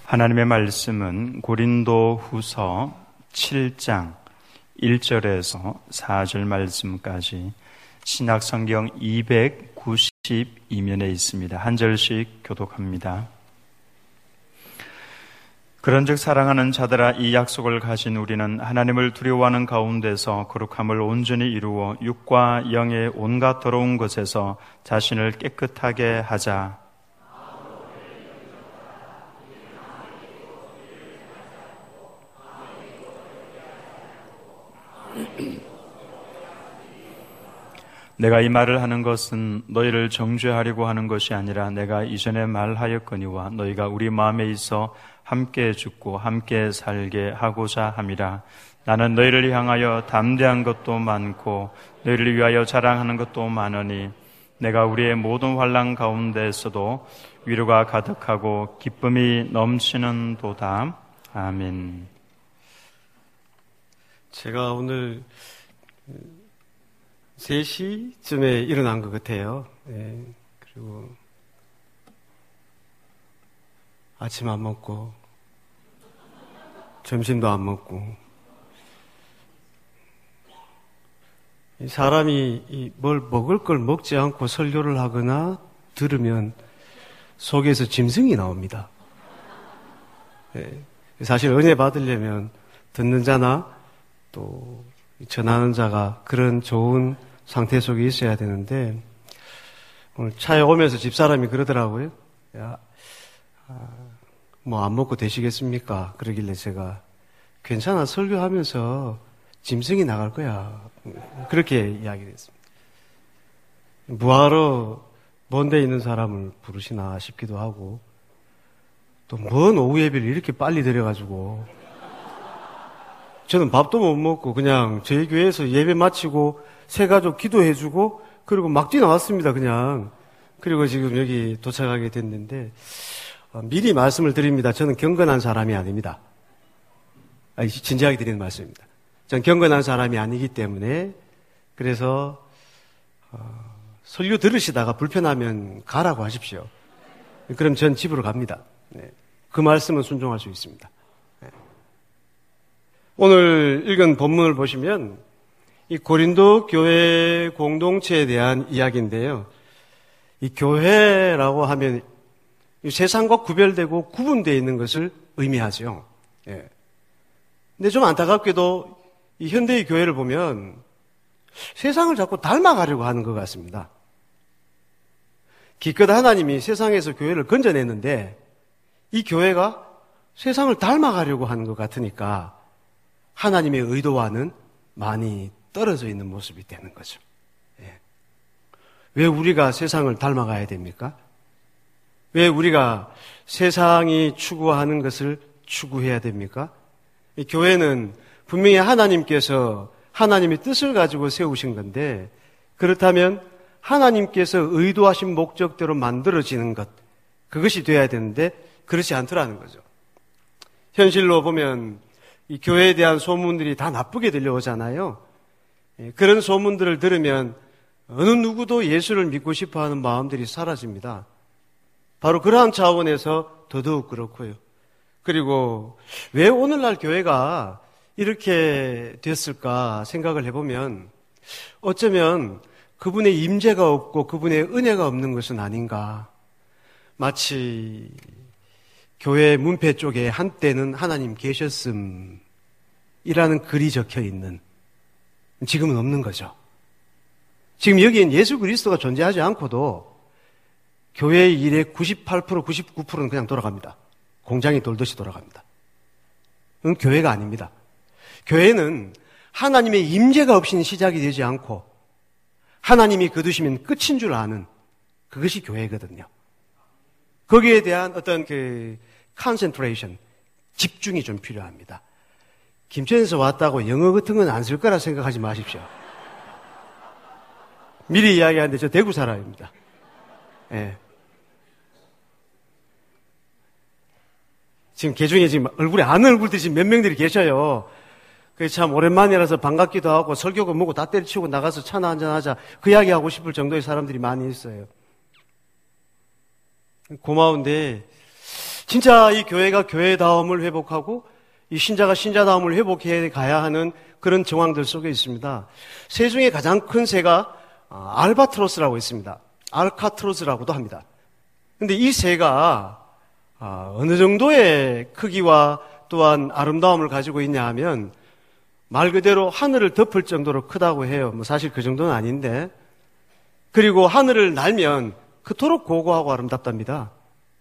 하나님의 말씀은 고린도후서 7장 1절에서 4절 말씀까지 신약성경 292면에 있습니다. 한 절씩 교독합니다. 그런즉 사랑하는 자들아, 이 약속을 가진 우리는 하나님을 두려워하는 가운데서 거룩함을 온전히 이루어 육과 영의 온갖 더러운 것에서 자신을 깨끗하게 하자. 내가 이 말을 하는 것은 너희를 정죄하려고 하는 것이 아니라 내가 이전에 말하였거니와 너희가 우리 마음에 있어 함께 죽고 함께 살게 하고자 함이라. 나는 너희를 향하여 담대한 것도 많고 너희를 위하여 자랑하는 것도 많으니 내가 우리의 모든 환난 가운데에서도 위로가 가득하고 기쁨이 넘치는 도다. 아멘. 제가 오늘 3시쯤에 일어난 것 같아요. 네, 그리고 아침 안 먹고 점심도 안 먹고, 사람이 뭘 먹을 걸 먹지 않고 설교를 하거나 들으면 속에서 짐승이 나옵니다. 네, 사실 은혜 받으려면 듣는 자나 또 전하는 자가 그런 좋은 상태 속에 있어야 되는데, 오늘 차에 오면서 집사람이 그러더라고요. 야, 뭐 안 먹고 되시겠습니까? 그러길래 제가 괜찮아, 설교하면서 짐승이 나갈 거야, 그렇게 이야기를 했습니다. 뭐하러 먼 데 있는 사람을 부르시나 싶기도 하고, 또 먼 오후 예배를 이렇게 빨리 드려가지고 저는 밥도 못 먹고 그냥 저희 교회에서 예배 마치고 새가족 기도해주고 그리고 막 뛰어나왔습니다, 그냥. 그리고 지금 여기 도착하게 됐는데, 미리 말씀을 드립니다. 저는 경건한 사람이 아닙니다. 진지하게 드리는 말씀입니다. 전 경건한 사람이 아니기 때문에, 그래서 설교 들으시다가 불편하면 가라고 하십시오. 그럼 전 집으로 갑니다. 네. 그 말씀은 순종할 수 있습니다. 네. 오늘 읽은 본문을 보시면 이 고린도 교회 공동체에 대한 이야기인데요. 이 교회라고 하면 이 세상과 구별되고 구분되어 있는 것을 의미하죠. 예. 근데 좀 안타깝게도 이 현대의 교회를 보면 세상을 자꾸 닮아가려고 하는 것 같습니다. 기껏 하나님이 세상에서 교회를 건져냈는데 이 교회가 세상을 닮아가려고 하는 것 같으니까 하나님의 의도와는 많이 떨어져 있는 모습이 되는 거죠. 예. 왜 우리가 세상을 닮아가야 됩니까? 왜 우리가 세상이 추구하는 것을 추구해야 됩니까? 이 교회는 분명히 하나님께서 하나님의 뜻을 가지고 세우신 건데, 그렇다면 하나님께서 의도하신 목적대로 만들어지는 것, 그것이 돼야 되는데 그렇지 않더라는 거죠. 현실로 보면 이 교회에 대한 소문들이 다 나쁘게 들려오잖아요. 그런 소문들을 들으면 어느 누구도 예수를 믿고 싶어하는 마음들이 사라집니다. 바로 그러한 차원에서 더더욱 그렇고요. 그리고 왜 오늘날 교회가 이렇게 됐을까 생각을 해보면 어쩌면 그분의 임재가 없고 그분의 은혜가 없는 것은 아닌가. 마치 교회 문패 쪽에 한때는 하나님 계셨음이라는 글이 적혀 있는, 지금은 없는 거죠. 지금 여기엔 예수 그리스도가 존재하지 않고도 교회의 일의 98%, 99%는 그냥 돌아갑니다. 공장이 돌듯이 돌아갑니다. 그건 교회가 아닙니다. 교회는 하나님의 임재가 없이는 시작이 되지 않고 하나님이 거두시면 끝인 줄 아는, 그것이 교회거든요. 거기에 대한 어떤 concentration, 집중이 좀 필요합니다. 김천에서 왔다고 영어 같은 건 안 쓸 거라 생각하지 마십시오. 미리 이야기하는데 저 대구 사람입니다. 예. 지금 개중에 지금 얼굴에 아는 얼굴들이 지금 몇 명들이 계셔요. 그게 참 오랜만이라서 반갑기도 하고 설교가 뭐고 다 때려치우고 나가서 차나 한잔 하자, 그 이야기 하고 싶을 정도의 사람들이 많이 있어요. 고마운데 진짜 이 교회가 교회다움을 회복하고 이 신자가 신자다움을 회복해 가야 하는 그런 정황들 속에 있습니다. 새 중에 가장 큰 새가 알바트로스라고 있습니다. 알카트로스라고도 합니다. 근데 이 새가 어느 정도의 크기와 또한 아름다움을 가지고 있냐 하면 말 그대로 하늘을 덮을 정도로 크다고 해요. 사실 그 정도는 아닌데. 그리고 하늘을 날면 그토록 고고하고 아름답답니다.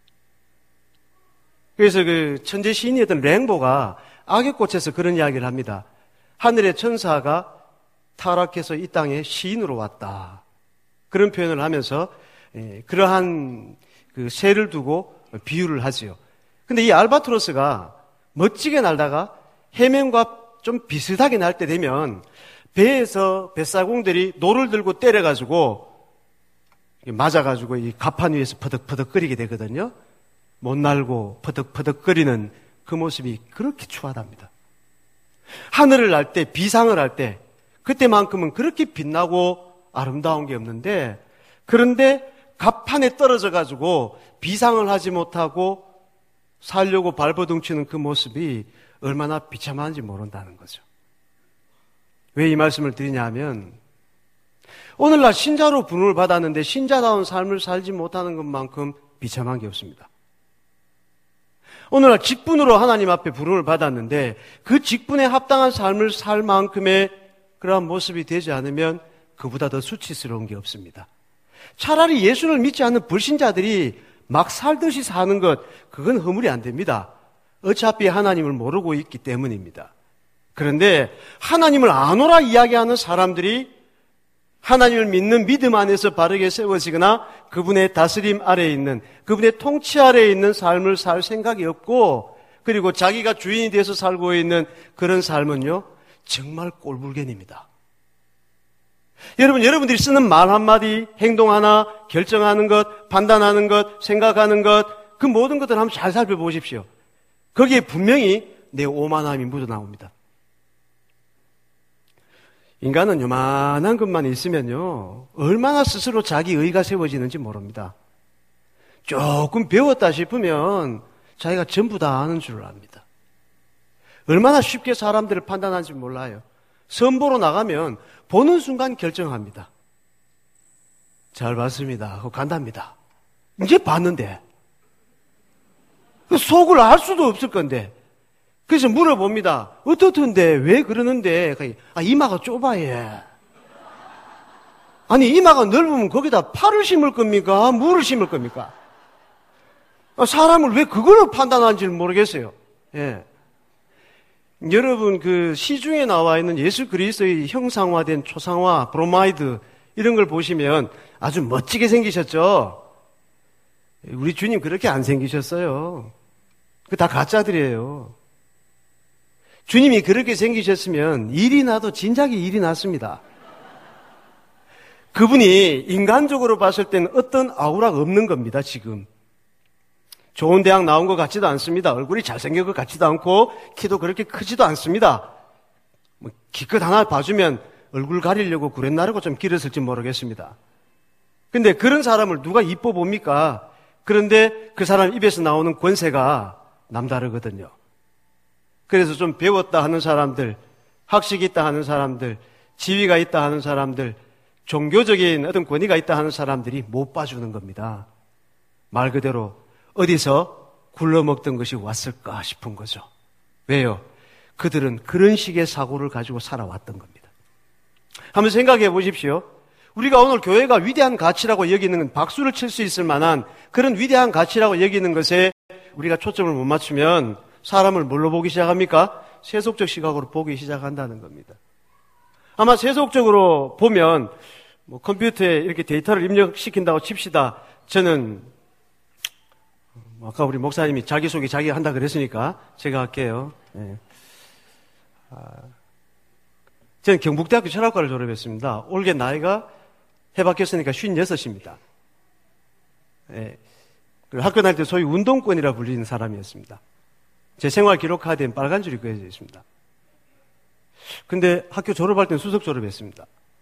그래서 그 천재 시인이었던 랭보가 악역꽃에서 그런 이야기를 합니다. 하늘의 천사가 타락해서 이 땅에 시인으로 왔다. 그런 표현을 하면서 그러한 그 새를 두고 비유를 하지요. 근데 이 알바트로스가 멋지게 날다가 해면과 좀 비슷하게 날 때 되면 배에서 뱃사공들이 노를 들고 때려가지고 맞아가지고 이 갑판 위에서 퍼덕퍼덕거리게 되거든요. 못 날고 퍼덕퍼덕거리는 그 모습이 그렇게 추하답니다. 하늘을 날 때, 비상을 할 때 그때만큼은 그렇게 빛나고 아름다운 게 없는데, 그런데 갑판에 떨어져가지고 비상을 하지 못하고 살려고 발버둥치는 그 모습이 얼마나 비참한지 모른다는 거죠. 왜 이 말씀을 드리냐 하면 오늘날 신자로 부름을 받았는데 신자다운 삶을 살지 못하는 것만큼 비참한 게 없습니다. 오늘날 직분으로 하나님 앞에 부름을 받았는데 그 직분에 합당한 삶을 살 만큼의 그러한 모습이 되지 않으면 그보다 더 수치스러운 게 없습니다. 차라리 예수를 믿지 않는 불신자들이 막 살듯이 사는 것, 그건 허물이 안 됩니다. 어차피 하나님을 모르고 있기 때문입니다. 그런데 하나님을 아노라 이야기하는 사람들이 하나님을 믿는 믿음 안에서 바르게 세워지거나 그분의 다스림 아래에 있는, 그분의 통치 아래에 있는 삶을 살 생각이 없고, 그리고 자기가 주인이 돼서 살고 있는 그런 삶은요, 정말 꼴불견입니다. 여러분들이 쓰는 말 한마디, 행동 하나, 결정하는 것, 판단하는 것, 생각하는 것, 그 모든 것들을 한번 잘 살펴보십시오. 거기에 분명히 내 오만함이 묻어나옵니다. 인간은 요만한 것만 있으면요, 얼마나 스스로 자기 의가 세워지는지 모릅니다. 조금 배웠다 싶으면 자기가 전부 다 아는 줄을 압니다. 얼마나 쉽게 사람들을 판단하는지 몰라요. 선보러 나가면 보는 순간 결정합니다. 잘 봤습니다 하고 간답니다. 이제 봤는데 속을 알 수도 없을 건데, 그래서 물어봅니다. 어떻던데? 왜 그러는데? 이마가 좁아요. 아니, 이마가 넓으면 거기다 팔을 심을 겁니까? 물을 심을 겁니까? 사람을 왜 그걸로 판단하는지를 모르겠어요. 예. 여러분, 그 시중에 나와 있는 예수 그리스도의 형상화된 초상화, 브로마이드, 이런 걸 보시면 아주 멋지게 생기셨죠? 우리 주님 그렇게 안 생기셨어요. 그 다 가짜들이에요. 주님이 그렇게 생기셨으면 일이 나도 진작에 일이 났습니다. 그분이 인간적으로 봤을 때는 어떤 아우라가 없는 겁니다, 지금. 좋은 대학 나온 것 같지도 않습니다. 얼굴이 잘생긴 것 같지도 않고 키도 그렇게 크지도 않습니다. 기껏 하나 봐주면 얼굴 가리려고 구렛나루가 좀 길었을지 모르겠습니다. 근데 그런 사람을 누가 이뻐 봅니까? 그런데 그 사람 입에서 나오는 권세가 남다르거든요. 그래서 좀 배웠다 하는 사람들, 학식이 있다 하는 사람들, 지위가 있다 하는 사람들, 종교적인 어떤 권위가 있다 하는 사람들이 못 봐주는 겁니다. 말 그대로 어디서 굴러먹던 것이 왔을까 싶은 거죠. 왜요? 그들은 그런 식의 사고를 가지고 살아왔던 겁니다. 한번 생각해 보십시오. 우리가 오늘 교회가 위대한 가치라고 여기는 건, 박수를 칠 수 있을 만한 그런 위대한 가치라고 여기는 것에 우리가 초점을 못 맞추면 사람을 뭘로 보기 시작합니까? 세속적 시각으로 보기 시작한다는 겁니다. 아마 세속적으로 보면 컴퓨터에 이렇게 데이터를 입력시킨다고 칩시다. 저는 아까 우리 목사님이 자기소개 자기가 한다 그랬으니까 제가 할게요. 네. 저는 경북대학교 철학과를 졸업했습니다. 올해 나이가 해바뀌었으니까 56입니다. 네. 그리고 학교 다닐 때 소위 운동권이라 불리는 사람이었습니다. 제 생활 기록카드엔 빨간 줄이 그려져 있습니다. 근데 학교 졸업할 때는 수석 졸업했습니다.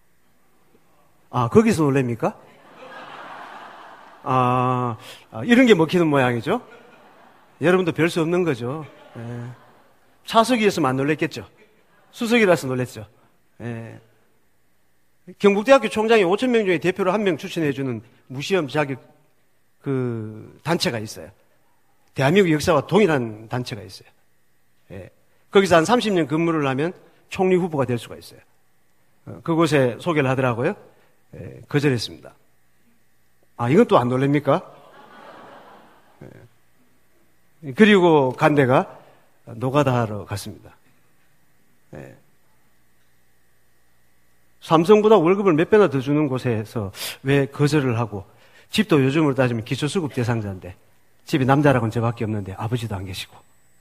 거기서 놀랍니까? 이런 게 먹히는 모양이죠? 여러분도 별 수 없는 거죠. 예. 차석이었으면 안 놀랬겠죠. 수석이라서 놀랬죠. 예. 경북대학교 총장이 5,000명 중에 대표로 1명 추천해주는 무시험 자격 단체가 있어요. 대한민국 역사와 동일한 단체가 있어요. 예. 거기서 한 30년 근무를 하면 총리 후보가 될 수가 있어요. 그곳에 소개를 하더라고요. 예. 거절했습니다. 아, 이건 또 안 놀랍니까? 예. 그리고 간 데가 노가다 하러 갔습니다. 예. 삼성보다 월급을 몇 배나 더 주는 곳에서 왜 거절을 하고, 집도 요즘으로 따지면 기초수급 대상자인데 집에 남자라고는 저밖에 없는데 아버지도 안 계시고,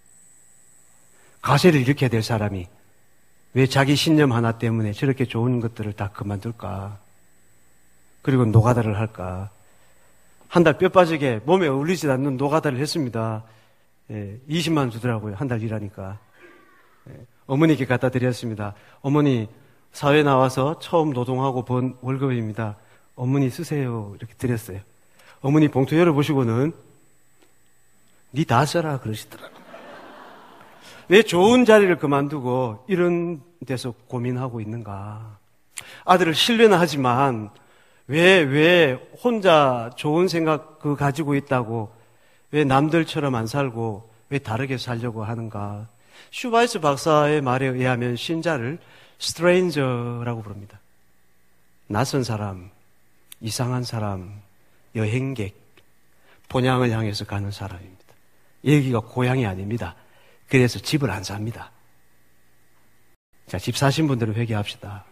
가세를 일으켜야 될 사람이 왜 자기 신념 하나 때문에 저렇게 좋은 것들을 다 그만둘까? 그리고 노가다를 할까? 한 달 뼈 빠지게 몸에 어울리지 않는 노가다를 했습니다. 예, 20만 원 주더라고요. 한 달 일하니까. 예, 어머니께 갖다 드렸습니다. 어머니, 사회 나와서 처음 노동하고 번 월급입니다. 어머니 쓰세요. 이렇게 드렸어요. 어머니 봉투 열어보시고는 니 다 써라 그러시더라고요. 왜 좋은 자리를 그만두고 이런 데서 고민하고 있는가? 아들을 신뢰는 하지만 왜 혼자 좋은 생각 가지고 있다고 왜 남들처럼 안 살고 왜 다르게 살려고 하는가? 슈바이츠 박사의 말에 의하면 신자를 스트레인저라고 부릅니다. 낯선 사람, 이상한 사람, 여행객, 본향을 향해서 가는 사람입니다. 여기가 고향이 아닙니다. 그래서 집을 안 삽니다. 자, 집 사신 분들은 회개합시다.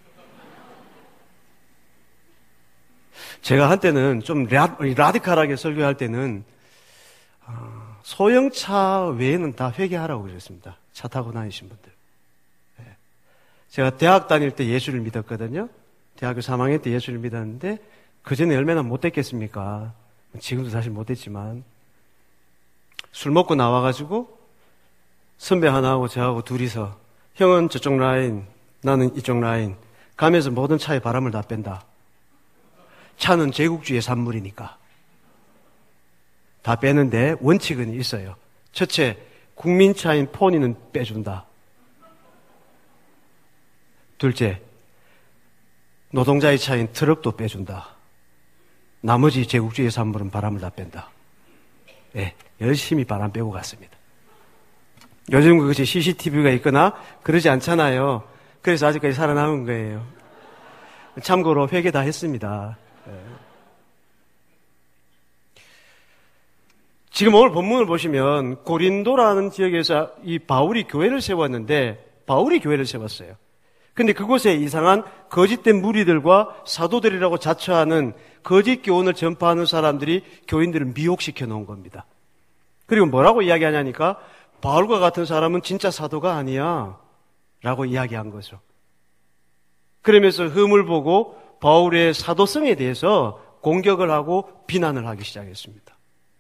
제가 한때는 좀 라디칼하게 설교할 때는 소형차 외에는 다 회개하라고 그랬습니다. 차 타고 다니신 분들. 제가 대학 다닐 때 예수를 믿었거든요. 대학교 3학년 때 예수를 믿었는데 그전에 얼마나 못됐겠습니까? 지금도 사실 못됐지만 술 먹고 나와가지고 선배 하나하고 저하고 둘이서 형은 저쪽 라인, 나는 이쪽 라인 가면서 모든 차에 바람을 다 뺀다. 차는 제국주의의 산물이니까 다 빼는데 원칙은 있어요. 첫째, 국민차인 포니는 빼준다. 둘째, 노동자의 차인 트럭도 빼준다. 나머지 제국주의 산물은 바람을 다 뺀다. 네, 열심히 바람 빼고 갔습니다. 요즘 그것이 CCTV가 있거나 그러지 않잖아요. 그래서 아직까지 살아남은 거예요. 참고로 회개 다 했습니다. 네. 지금 오늘 본문을 보시면 고린도라는 지역에서 이 바울이 교회를 세웠는데 바울이 교회를 세웠어요. 근데 그곳에 이상한 거짓된 무리들과 사도들이라고 자처하는 거짓 교훈을 전파하는 사람들이 교인들을 미혹시켜 놓은 겁니다. 그리고 뭐라고 이야기하냐니까 바울과 같은 사람은 진짜 사도가 아니야 라고 이야기한 거죠. 그러면서 흠을 보고 바울의 사도성에 대해서 공격을 하고 비난을 하기 시작했습니다.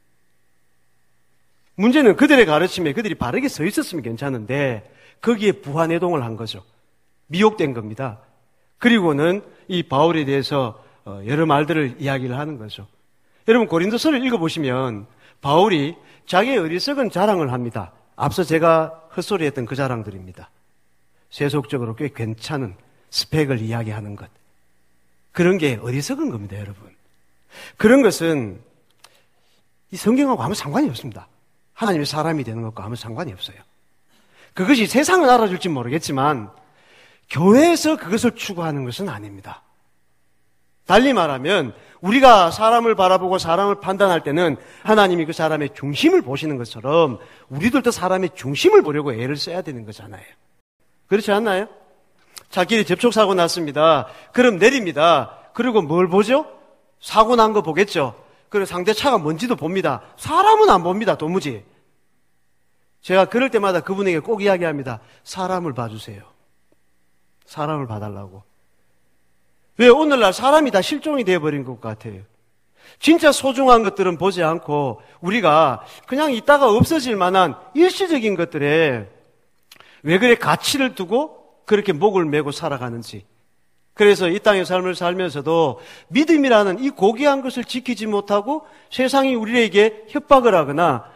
문제는 그들의 가르침에 그들이 바르게 서 있었으면 괜찮은데 거기에 부하내동을 한 거죠. 미혹된 겁니다. 그리고는 이 바울에 대해서 여러 말들을 이야기를 하는 거죠. 여러분 고린도서를 읽어보시면 바울이 자기의 어리석은 자랑을 합니다. 앞서 제가 헛소리했던 그 자랑들입니다. 세속적으로 꽤 괜찮은 스펙을 이야기하는 것. 그런 게 어리석은 겁니다, 여러분. 그런 것은 이 성경하고 아무 상관이 없습니다. 하나님의 사람이 되는 것과 아무 상관이 없어요. 그것이 세상을 알아줄지 모르겠지만 교회에서 그것을 추구하는 것은 아닙니다. 달리 말하면 우리가 사람을 바라보고 사람을 판단할 때는 하나님이 그 사람의 중심을 보시는 것처럼 우리들도 사람의 중심을 보려고 애를 써야 되는 거잖아요. 그렇지 않나요? 차길에 접촉사고 났습니다. 그럼 내립니다. 그리고 뭘 보죠? 사고 난 거 보겠죠. 그리고 상대 차가 뭔지도 봅니다. 사람은 안 봅니다. 도무지. 제가 그럴 때마다 그분에게 꼭 이야기합니다. 사람을 봐주세요. 사람을 봐달라고. 왜 오늘날 사람이 다 실종이 되어버린 것 같아요. 진짜 소중한 것들은 보지 않고 우리가 그냥 있다가 없어질 만한 일시적인 것들에 왜 그래 가치를 두고 그렇게 목을 메고 살아가는지. 그래서 이 땅의 삶을 살면서도 믿음이라는 이 고귀한 것을 지키지 못하고 세상이 우리에게 협박을 하거나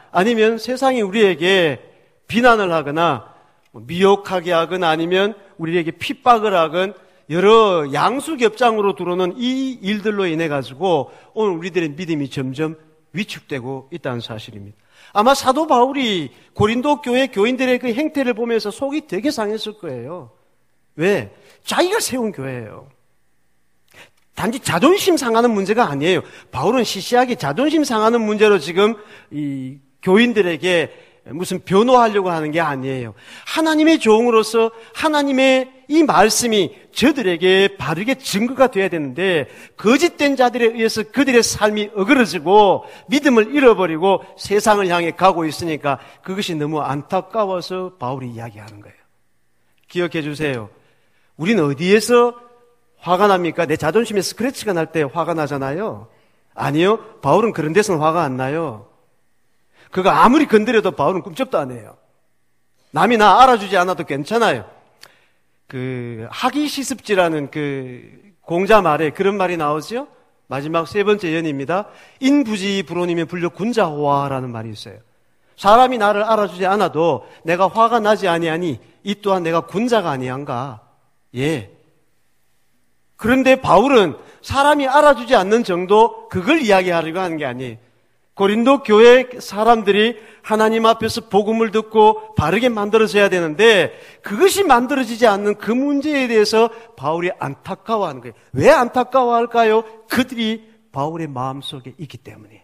아니면 세상이 우리에게 비난을 하거나 미혹하게 하거나 아니면 우리에게 핍박을 하건 여러 양수겹장으로 들어오는 이 일들로 인해 가지고 오늘 우리들의 믿음이 점점 위축되고 있다는 사실입니다. 아마 사도 바울이 고린도 교회 교인들의 그 행태를 보면서 속이 되게 상했을 거예요. 왜? 자기가 세운 교회예요. 단지 자존심 상하는 문제가 아니에요. 바울은 시시하게 자존심 상하는 문제로 지금 이 교인들에게 무슨 변호하려고 하는 게 아니에요. 하나님의 종으로서 하나님의 이 말씀이 저들에게 바르게 증거가 되어야 되는데 거짓된 자들에 의해서 그들의 삶이 어그러지고 믿음을 잃어버리고 세상을 향해 가고 있으니까 그것이 너무 안타까워서 바울이 이야기하는 거예요. 기억해 주세요. 우리는 어디에서 화가 납니까? 내 자존심에 스크래치가 날 때 화가 나잖아요. 아니요. 바울은 그런 데서는 화가 안 나요. 그거 아무리 건드려도 바울은 꿈쩍도 안 해요. 남이 나 알아주지 않아도 괜찮아요. 그 하기시습지라는 그 공자 말에 그런 말이 나오죠. 마지막 세 번째 연입니다. 인부지 불온이면 불려 군자호화라는 말이 있어요. 사람이 나를 알아주지 않아도 내가 화가 나지 아니하니 이 또한 내가 군자가 아니한가. 예. 그런데 바울은 사람이 알아주지 않는 정도 그걸 이야기하려고 하는 게 아니에요. 고린도 교회 사람들이 하나님 앞에서 복음을 듣고 바르게 만들어져야 되는데 그것이 만들어지지 않는 그 문제에 대해서 바울이 안타까워하는 거예요. 왜 안타까워할까요? 그들이 바울의 마음속에 있기 때문이에요.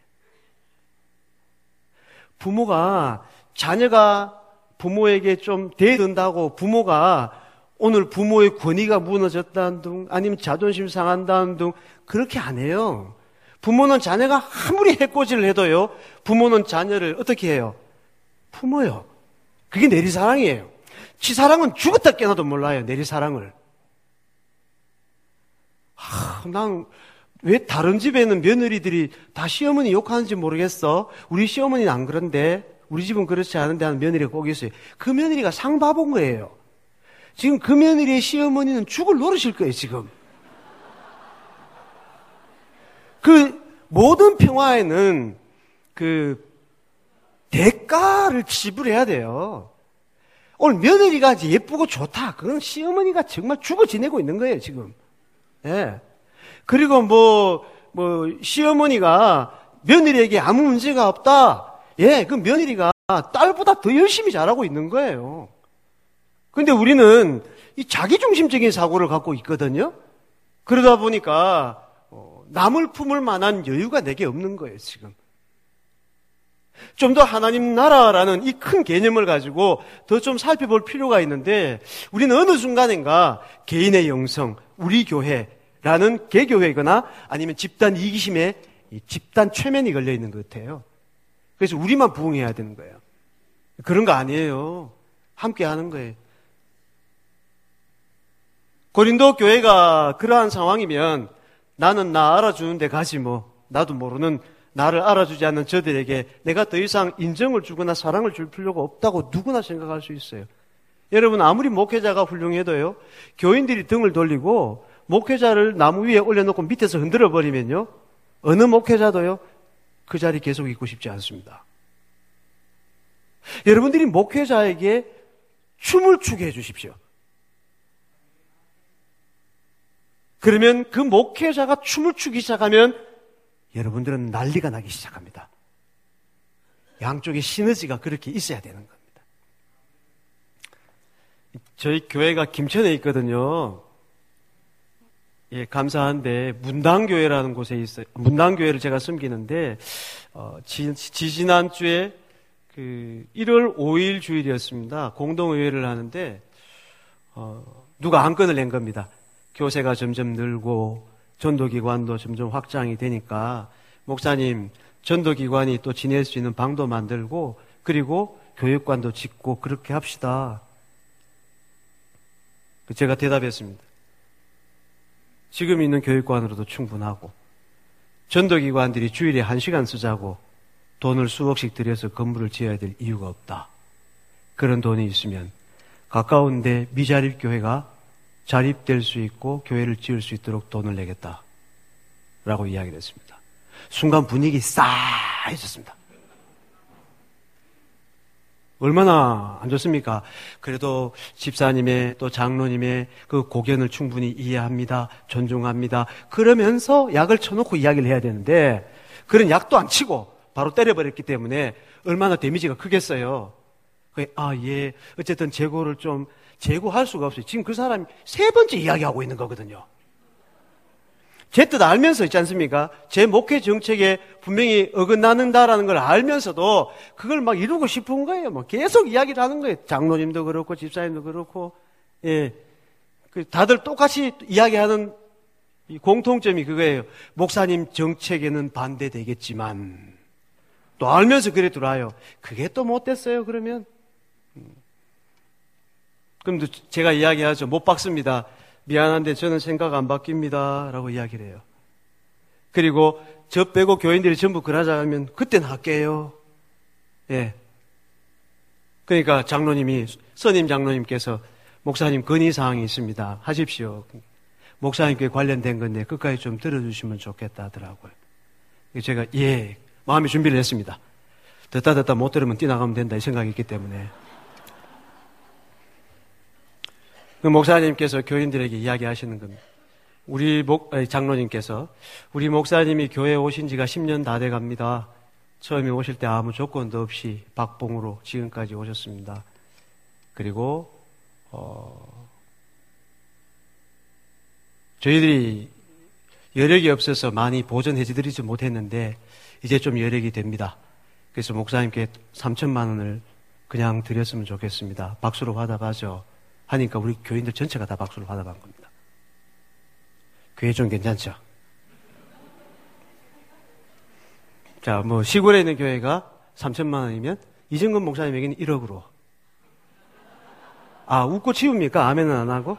부모가 자녀가 부모에게 좀 대든다고 부모가 오늘 부모의 권위가 무너졌다는 둥 아니면 자존심 상한다는 둥 그렇게 안 해요. 부모는 자녀가 아무리 해코지를 해도요. 부모는 자녀를 어떻게 해요? 품어요. 그게 내리사랑이에요. 치사랑은 죽었다 깨나도 몰라요. 내리사랑을. 난 왜 다른 집에는 며느리들이 다 시어머니 욕하는지 모르겠어. 우리 시어머니는 안 그런데 우리 집은 그렇지 않은데 하는 며느리가 꼭 있어요. 그 며느리가 상 봐본 거예요. 지금 그 며느리의 시어머니는 죽을 노릇일 거예요. 지금. 그 모든 평화에는 그 대가를 지불해야 돼요. 오늘 며느리가 예쁘고 좋다. 그건 시어머니가 정말 죽어 지내고 있는 거예요, 지금. 예. 그리고 시어머니가 며느리에게 아무 문제가 없다. 예, 그 며느리가 딸보다 더 열심히 잘하고 있는 거예요. 근데 우리는 이 자기중심적인 사고를 갖고 있거든요. 그러다 보니까 남을 품을 만한 여유가 내게 없는 거예요, 지금. 좀 더 하나님 나라라는 이 큰 개념을 가지고 더 좀 살펴볼 필요가 있는데 우리는 어느 순간인가 개인의 영성, 우리 교회라는 개교회거나 아니면 집단 이기심에 집단 최면이 걸려 있는 것 같아요. 그래서 우리만 부응해야 되는 거예요. 그런 거 아니에요. 함께 하는 거예요. 고린도 교회가 그러한 상황이면 나는 나 알아주는데 가지 뭐. 나도 모르는 나를 알아주지 않는 저들에게 내가 더 이상 인정을 주거나 사랑을 줄 필요가 없다고 누구나 생각할 수 있어요. 여러분 아무리 목회자가 훌륭해도요. 교인들이 등을 돌리고 목회자를 나무 위에 올려놓고 밑에서 흔들어 버리면요. 어느 목회자도요. 그 자리 계속 있고 싶지 않습니다. 여러분들이 목회자에게 춤을 추게 해주십시오. 그러면 그 목회자가 춤을 추기 시작하면 여러분들은 난리가 나기 시작합니다. 양쪽의 시너지가 그렇게 있어야 되는 겁니다. 저희 교회가 김천에 있거든요. 예, 감사한데 문당교회라는 곳에 있어요. 문당교회를 제가 섬기는데 지지난주에 그 1월 5일 주일이었습니다. 공동의회를 하는데 누가 안건을 낸 겁니다. 교세가 점점 늘고 전도기관도 점점 확장이 되니까 목사님 전도기관이 또 지낼 수 있는 방도 만들고 그리고 교육관도 짓고 그렇게 합시다. 제가 대답했습니다. 지금 있는 교육관으로도 충분하고 전도기관들이 주일에 1시간 쓰자고 돈을 수억씩 들여서 건물을 지어야 될 이유가 없다. 그런 돈이 있으면 가까운데 미자립 교회가 자립될 수 있고 교회를 지을 수 있도록 돈을 내겠다라고 이야기를 했습니다. 순간 분위기 싸해졌습니다. 얼마나 안 좋습니까? 그래도 집사님의 또 장로님의 그 고견을 충분히 이해합니다. 존중합니다. 그러면서 약을 쳐놓고 이야기를 해야 되는데 그런 약도 안 치고 바로 때려버렸기 때문에 얼마나 데미지가 크겠어요. 예. 어쨌든 재고할 수가 없어요. 지금 그 사람이 3번째 이야기하고 있는 거거든요. 제 뜻 알면서 있지 않습니까? 제 목회 정책에 분명히 어긋나는다라는 걸 알면서도 그걸 막 이루고 싶은 거예요. 뭐 계속 이야기를 하는 거예요. 장로님도 그렇고 집사님도 그렇고. 예. 다들 똑같이 이야기하는 이 공통점이 그거예요. 목사님 정책에는 반대되겠지만 또 알면서 그래 들어와요. 그게 또 못됐어요, 그러면? 그럼 제가 이야기하죠. 못 박습니다. 미안한데 저는 생각 안 바뀝니다. 라고 이야기를 해요. 그리고 저 빼고 교인들이 전부 그러자 하면 그때는 할게요. 예. 그러니까 선임 장로님께서 목사님 건의사항이 있습니다. 하십시오. 목사님께 관련된 건데 끝까지 좀 들어주시면 좋겠다 하더라고요. 제가 마음의 준비를 했습니다. 듣다 못 들으면 뛰어나가면 된다 이 생각이 있기 때문에. 그 목사님께서 교인들에게 이야기하시는 겁니다. 장로님께서 우리 목사님이 교회에 오신 지가 10년 다 돼갑니다. 처음에 오실 때 아무 조건도 없이 박봉으로 지금까지 오셨습니다. 그리고 저희들이 여력이 없어서 많이 보전해드리지 못했는데 이제 좀 여력이 됩니다. 그래서 목사님께 3천만 원을 그냥 드렸으면 좋겠습니다. 박수로 받아가죠. 하니까 우리 교인들 전체가 다 박수를 받아간 겁니다. 그게 좀 괜찮죠? 자, 시골에 있는 교회가 3천만 원이면 이정근 목사님에게는 1억으로. 웃고 치웁니까? 아멘은 안 하고?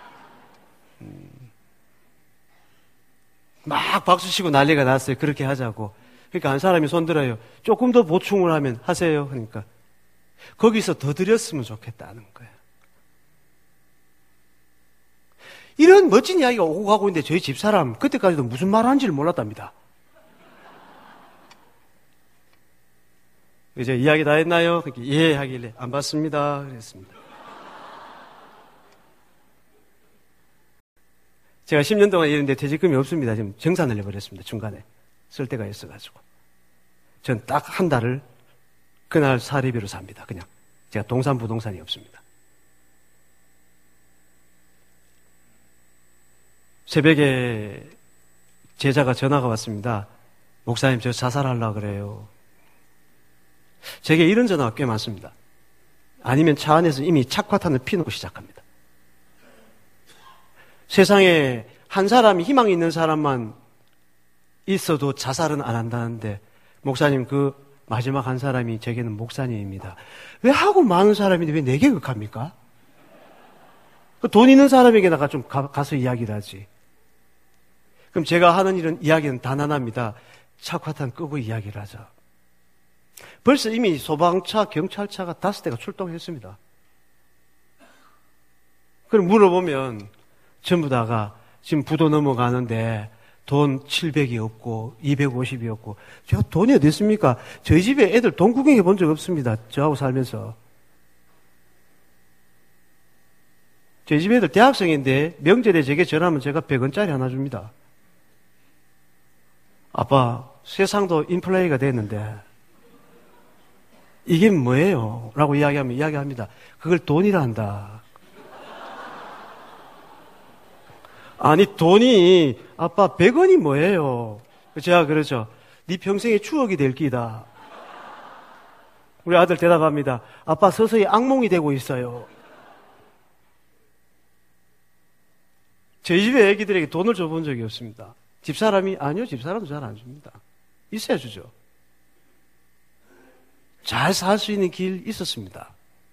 막 박수 치고 난리가 났어요. 그렇게 하자고. 그러니까 한 사람이 손 들어요. 조금 더 보충을 하면 하세요. 그러니까 거기서 더 드렸으면 좋겠다는 거예요. 이런 멋진 이야기가 오고 가고 있는데 저희 집사람 그때까지도 무슨 말 하는지를 몰랐답니다. 이제 이야기 다 했나요? 예 하길래 안 받습니다. 그랬습니다. 제가 10년 동안 일했는데 퇴직금이 없습니다. 지금 정산을 해버렸습니다. 중간에 쓸 데가 있어가지고. 전 딱 한 달을 그날 사리비로 삽니다. 그냥 제가 부동산이 없습니다. 새벽에 제자가 전화가 왔습니다. 목사님 저 자살하려고 그래요. 제게 이런 전화가 꽤 많습니다. 아니면 차 안에서 이미 착화탄을 피우고 시작합니다. 세상에 한 사람이 희망이 있는 사람만 있어도 자살은 안 한다는데 목사님 그 마지막 한 사람이 제게는 목사님입니다. 왜 하고 많은 사람인데 왜 내게 극합니까? 돈 있는 사람에게다가 좀 가서 이야기를 하지. 그럼 제가 하는 이야기는 단 하나입니다. 착화탄 끄고 이야기를 하자. 벌써 이미 소방차, 경찰차가 5대가 출동했습니다. 그럼 물어보면 전부 다가 지금 부도 넘어가는데 돈 700이 없고 250이 없고 제가 돈이 어디 있습니까? 저희 집에 애들 돈 구경해 본 적 없습니다. 저하고 살면서. 저희 집 애들 대학생인데 명절에 제게 전화하면 제가 100원짜리 하나 줍니다. 아빠, 세상도 인플레이가 됐는데 이게 뭐예요? 라고 이야기합니다. 그걸 돈이라 한다. 아니 돈이 아빠 100원이 뭐예요? 제가 그러죠. 네 평생의 추억이 될 기다. 우리 아들 대답합니다. 아빠 서서히 악몽이 되고 있어요. 저희 집에 애기들에게 돈을 줘본 적이 없습니다. 집사람이 아니요, 집사람도 잘 안 줍니다. 있어야 주죠. 잘 살 수 있는 길 있었습니다.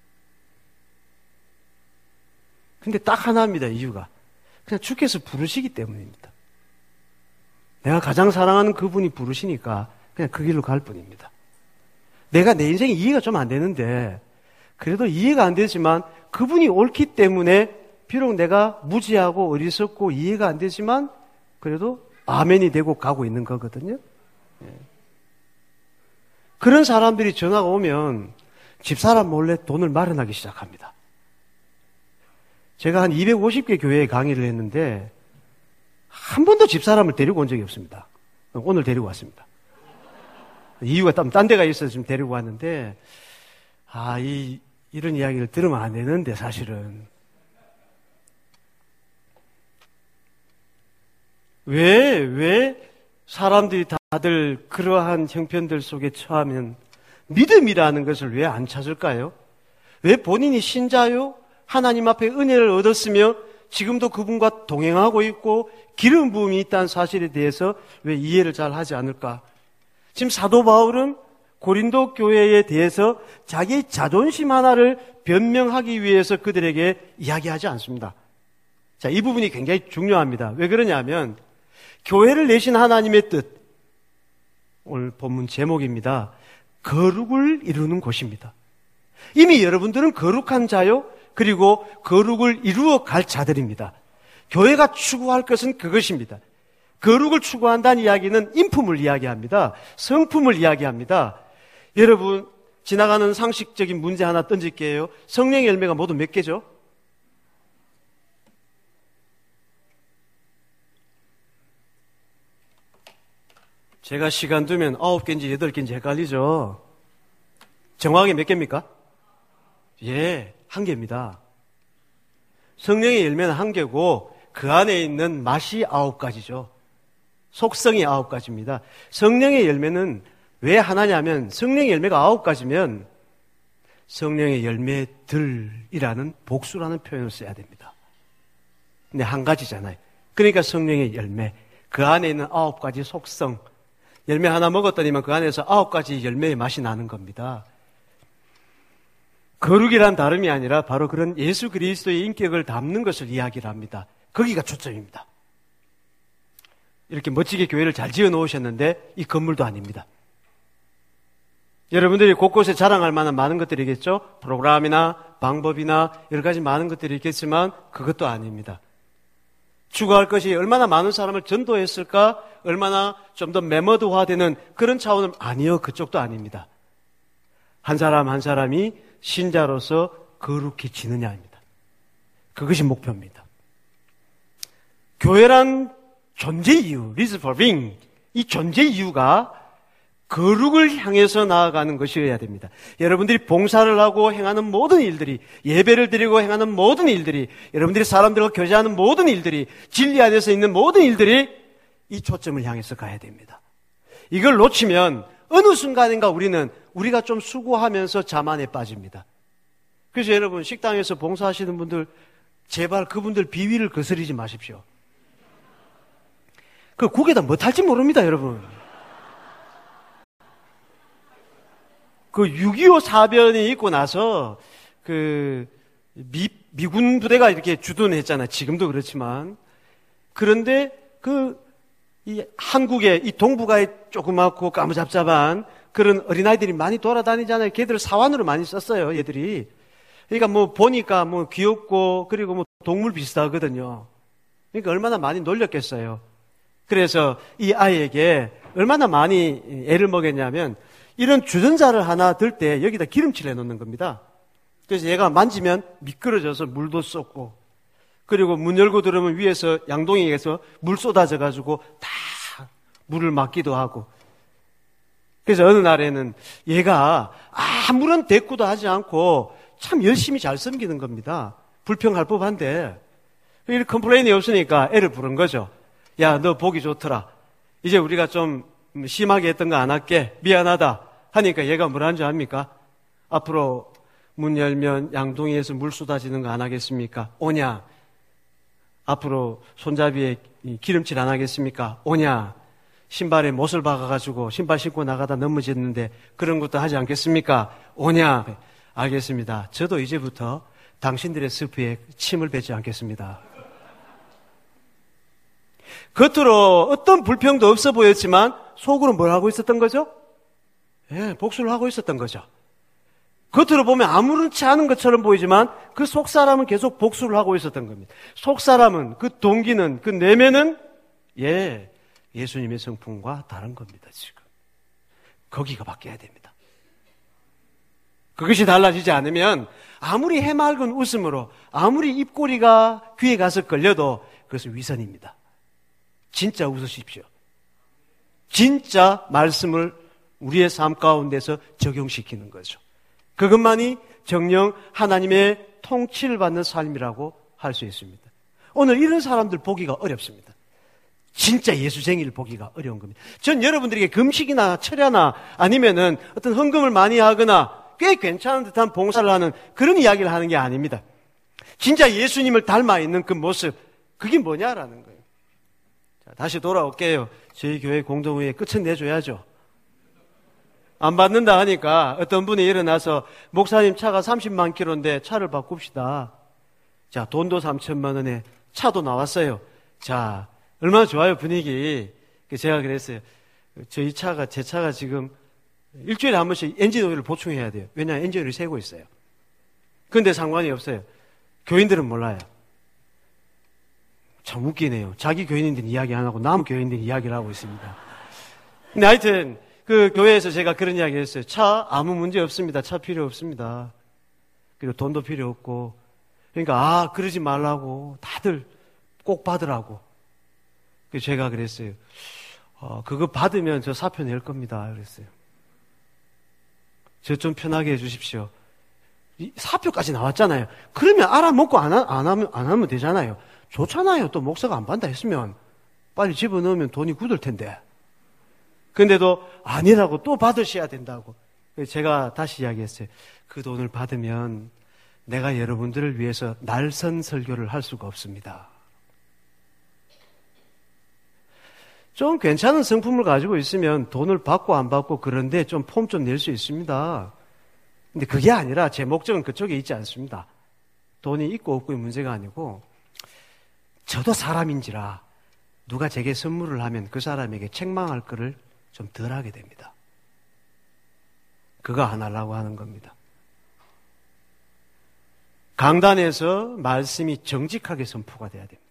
근데 딱 하나입니다, 이유가. 그냥 주께서 부르시기 때문입니다. 내가 가장 사랑하는 그분이 부르시니까 그냥 그 길로 갈 뿐입니다. 내가 내 인생이 이해가 좀 안 되는데 그래도 이해가 안 되지만 그분이 옳기 때문에 비록 내가 무지하고 어리석고 이해가 안 되지만 그래도 아멘이 되고 가고 있는 거거든요. 그런 사람들이 전화가 오면 집사람 몰래 돈을 마련하기 시작합니다. 제가 한 250개 교회에 강의를 했는데 한 번도 집사람을 데리고 온 적이 없습니다. 오늘 데리고 왔습니다. 이유가 딴 데가 있어서 지금 데리고 왔는데, 이런 이야기를 들으면 안 되는데, 사실은. 왜 사람들이 다들 그러한 형편들 속에 처하면 믿음이라는 것을 왜 안 찾을까요? 왜 본인이 신자요? 하나님 앞에 은혜를 얻었으며 지금도 그분과 동행하고 있고 기름 부음이 있다는 사실에 대해서 왜 이해를 잘 하지 않을까? 지금 사도 바울은 고린도 교회에 대해서 자기 자존심 하나를 변명하기 위해서 그들에게 이야기하지 않습니다. 자, 이 부분이 굉장히 중요합니다. 왜 그러냐면 교회를 내신 하나님의 뜻, 오늘 본문 제목입니다. 거룩을 이루는 곳입니다. 이미 여러분들은 거룩한 자요, 그리고 거룩을 이루어 갈 자들입니다. 교회가 추구할 것은 그것입니다. 거룩을 추구한다는 이야기는 인품을 이야기합니다. 성품을 이야기합니다. 여러분, 지나가는 상식적인 문제 하나 던질게요. 성령의 열매가 모두 몇 개죠? 제가 시간 두면 9개인지 8개인지 헷갈리죠? 정확하게 몇 개입니까? 예, 1개입니다. 성령의 열매는 1개고 그 안에 있는 맛이 9가지죠. 속성이 9가지입니다. 성령의 열매는 왜 하나냐면 성령의 열매가 9가지면 성령의 열매들이라는 복수라는 표현을 써야 됩니다. 근데 1가지잖아요. 그러니까 성령의 열매, 그 안에 있는 9가지 속성, 열매 하나 먹었더니만 그 안에서 9가지 열매의 맛이 나는 겁니다. 거룩이란 다름이 아니라 바로 그런 예수 그리스도의 인격을 담는 것을 이야기를 합니다. 거기가 초점입니다. 이렇게 멋지게 교회를 잘 지어 놓으셨는데 이 건물도 아닙니다. 여러분들이 곳곳에 자랑할 만한 많은 것들이 있겠죠? 프로그램이나 방법이나 여러 가지 많은 것들이 있겠지만 그것도 아닙니다. 추구할 것이 얼마나 많은 사람을 전도했을까? 얼마나 좀 더 메머드화되는 그런 차원은 아니요. 그쪽도 아닙니다. 한 사람 한 사람이 신자로서 거룩히 지느냐입니다. 그것이 목표입니다. 교회란 존재 이유, reason for being, 이 존재 이유가 거룩을 향해서 나아가는 것이어야 됩니다. 여러분들이 봉사를 하고 행하는 모든 일들이, 예배를 드리고 행하는 모든 일들이, 여러분들이 사람들과 교제하는 모든 일들이, 진리 안에서 있는 모든 일들이 이 초점을 향해서 가야 됩니다. 이걸 놓치면 어느 순간인가 우리가 좀 수고하면서 자만에 빠집니다. 그래서 여러분 식당에서 봉사하시는 분들 제발 그분들 비위를 거스르지 마십시오. 그 국에다 뭐 탈지 모릅니다, 여러분. 그 6.25 사변이 있고 나서 미군 부대가 이렇게 주둔했잖아요. 지금도 그렇지만. 그런데 이 한국의 이 동북아에 조그맣고 까무잡잡한 그런 어린아이들이 많이 돌아다니잖아요. 걔들을 사환으로 많이 썼어요, 얘들이. 그러니까 뭐 보니까 뭐 귀엽고 그리고 뭐 동물 비슷하거든요. 그러니까 얼마나 많이 놀렸겠어요. 그래서 이 아이에게 얼마나 많이 애를 먹였냐면 이런 주전자를 하나 들 때 여기다 기름칠을 해놓는 겁니다. 그래서 얘가 만지면 미끄러져서 물도 쏟고 그리고 문 열고 들어오면 위에서 양동이에서 물 쏟아져가지고 다 물을 맞기도 하고 그래서 어느 날에는 얘가 아무런 대꾸도 하지 않고 참 열심히 잘 섬기는 겁니다. 불평할 법한데 이렇게 컴플레인이 없으니까 애를 부른 거죠. 야, 너 보기 좋더라. 이제 우리가 좀 심하게 했던 거 안 할게. 미안하다. 하니까 얘가 뭐라는 줄 압니까? 앞으로 문 열면 양동이에서 물 쏟아지는 거 안 하겠습니까? 오냐? 앞으로 손잡이에 기름칠 안 하겠습니까? 오냐? 신발에 못을 박아가지고 신발 신고 나가다 넘어졌는데 그런 것도 하지 않겠습니까? 오냐? 알겠습니다. 저도 이제부터 당신들의 슬프에 침을 뱉지 않겠습니다. 겉으로 어떤 불평도 없어 보였지만 속으로 뭘 하고 있었던 거죠? 예, 복수를 하고 있었던 거죠. 겉으로 보면 아무렇지 않은 것처럼 보이지만 그 속사람은 계속 복수를 하고 있었던 겁니다. 속사람은, 그 동기는, 그 내면은 예수님의 성품과 다른 겁니다, 지금. 거기가 바뀌어야 됩니다. 그것이 달라지지 않으면 아무리 해맑은 웃음으로 아무리 입꼬리가 귀에 가서 걸려도 그것은 위선입니다. 진짜 웃으십시오. 진짜 말씀을 우리의 삶 가운데서 적용시키는 거죠. 그것만이 정녕 하나님의 통치를 받는 삶이라고 할 수 있습니다. 오늘 이런 사람들 보기가 어렵습니다. 진짜 예수쟁이를 보기가 어려운 겁니다. 전 여러분들에게 금식이나 철야나 아니면은 어떤 헌금을 많이 하거나 꽤 괜찮은 듯한 봉사를 하는 그런 이야기를 하는 게 아닙니다. 진짜 예수님을 닮아 있는 그 모습, 그게 뭐냐라는 거예요. 자, 다시 돌아올게요. 저희 교회 공동회의 끝은 내줘야죠. 안 받는다 하니까 어떤 분이 일어나서 목사님 차가 30만 킬로인데 차를 바꿉시다. 자, 돈도 3천만 원에 차도 나왔어요. 자, 얼마나 좋아요, 분위기. 제가 그랬어요. 제 차가 지금 일주일에 한 번씩 엔진 오일을 보충해야 돼요. 왜냐하면 엔진 오일이 새고 있어요. 그런데 상관이 없어요. 교인들은 몰라요. 참 웃기네요. 자기 교인들은 이야기 안 하고 남 교인들이 이야기를 하고 있습니다. 근데 하여튼 그 교회에서 제가 그런 이야기 했어요. 차 아무 문제 없습니다. 차 필요 없습니다. 그리고 돈도 필요 없고. 그러니까 그러지 말라고 다들 꼭 받으라고. 그래서 제가 그랬어요. 그거 받으면 저 사표 낼 겁니다. 그랬어요. 저 좀 편하게 해주십시오. 사표까지 나왔잖아요. 그러면 알아먹고 안 하면 되잖아요. 좋잖아요. 또 목사가 안 받는다 했으면 빨리 집어넣으면 돈이 굳을 텐데. 근데도 아니라고 또 받으셔야 된다고. 그래서 제가 다시 이야기했어요. 그 돈을 받으면 내가 여러분들을 위해서 날선 설교를 할 수가 없습니다. 좀 괜찮은 성품을 가지고 있으면 돈을 받고 안 받고 그런데 좀 폼 좀 낼 수 있습니다. 근데 그게 아니라 제 목적은 그쪽에 있지 않습니다. 돈이 있고 없고의 문제가 아니고 저도 사람인지라 누가 제게 선물을 하면 그 사람에게 책망할 거를 좀 덜 하게 됩니다. 그거 안 하려고 하는 겁니다. 강단에서 말씀이 정직하게 선포가 돼야 됩니다.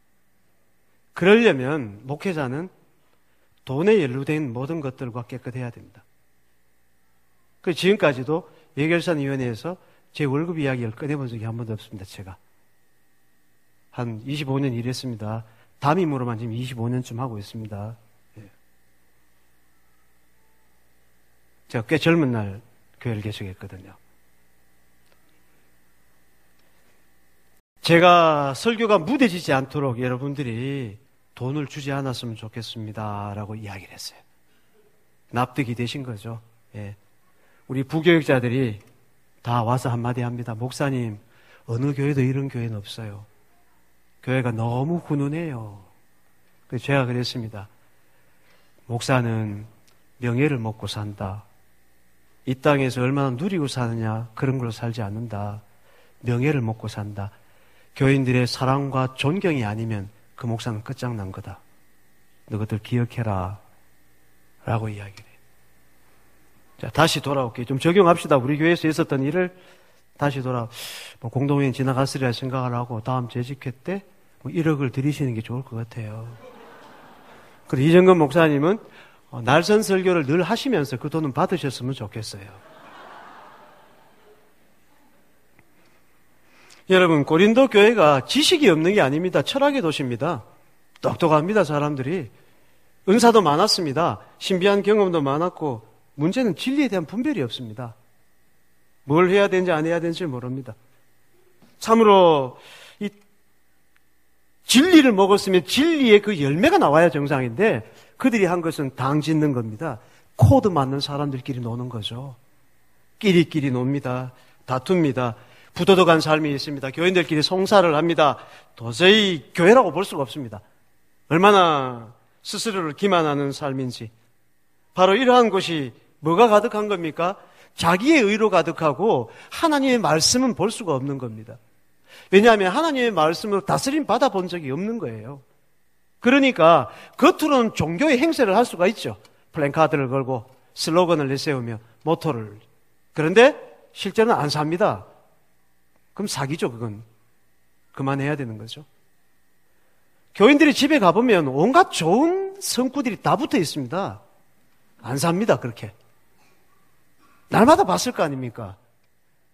그러려면 목회자는 돈에 연루된 모든 것들과 깨끗해야 됩니다. 그 지금까지도 예결산위원회에서 제 월급 이야기를 꺼내본 적이 한 번도 없습니다. 제가 한 25년 일했습니다. 담임으로만 지금 25년쯤 하고 있습니다. 예. 제가 꽤 젊은 날 교회를 개척했거든요. 제가 설교가 무뎌지지 않도록 여러분들이 돈을 주지 않았으면 좋겠습니다. 라고 이야기를 했어요. 납득이 되신 거죠. 예. 우리 부교육자들이 다 와서 한마디 합니다. 목사님, 어느 교회도 이런 교회는 없어요. 교회가 너무 훈훈해요. 그래서 제가 그랬습니다. 목사는 명예를 먹고 산다. 이 땅에서 얼마나 누리고 사느냐, 그런 걸로 살지 않는다. 명예를 먹고 산다. 교인들의 사랑과 존경이 아니면 그 목사는 끝장난 거다. 너희들 기억해라. 라고 이야기를 해요. 자, 다시 돌아올게요. 좀 적용합시다. 우리 교회에서 있었던 일을 다시 공동회의 지나갔으리라 생각을 하고 다음 재직회 때 1억을 드리시는 게 좋을 것 같아요. 그리고 이정근 목사님은 날선 설교를 늘 하시면서 그 돈은 받으셨으면 좋겠어요. 여러분, 고린도 교회가 지식이 없는 게 아닙니다. 철학의 도시입니다. 똑똑합니다, 사람들이. 은사도 많았습니다. 신비한 경험도 많았고, 문제는 진리에 대한 분별이 없습니다. 뭘 해야 되는지 안 해야 되는지 모릅니다. 참으로 이 진리를 먹었으면 진리의 그 열매가 나와야 정상인데 그들이 한 것은 당 짓는 겁니다. 코드 맞는 사람들끼리 노는 거죠. 끼리끼리 놉니다. 다툽니다. 부도덕한 삶이 있습니다. 교인들끼리 송사를 합니다. 도저히 교회라고 볼 수가 없습니다. 얼마나 스스로를 기만하는 삶인지. 바로 이러한 것이 뭐가 가득한 겁니까? 자기의 의로 가득하고 하나님의 말씀은 볼 수가 없는 겁니다. 왜냐하면 하나님의 말씀으로 다스림 받아본 적이 없는 거예요. 그러니까 겉으로는 종교의 행세를 할 수가 있죠. 플랜카드를 걸고 슬로건을 내세우며 모토를. 그런데 실제로는 안 삽니다. 그럼 사기죠, 그건. 그만해야 되는 거죠. 교인들이 집에 가보면 온갖 좋은 성구들이 다 붙어 있습니다. 안 삽니다, 그렇게. 날마다 봤을 거 아닙니까?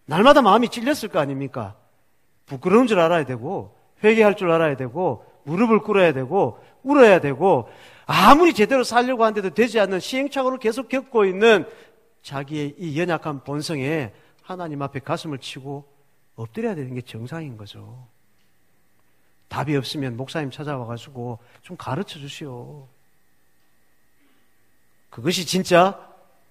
날마다 마음이 찔렸을 거 아닙니까? 부끄러운 줄 알아야 되고, 회개할 줄 알아야 되고, 무릎을 꿇어야 되고, 울어야 되고, 아무리 제대로 살려고 하는데도 되지 않는 시행착오를 계속 겪고 있는 자기의 이 연약한 본성에 하나님 앞에 가슴을 치고 엎드려야 되는 게 정상인 거죠. 답이 없으면 목사님 찾아와가지고 좀 가르쳐 주시오. 그것이 진짜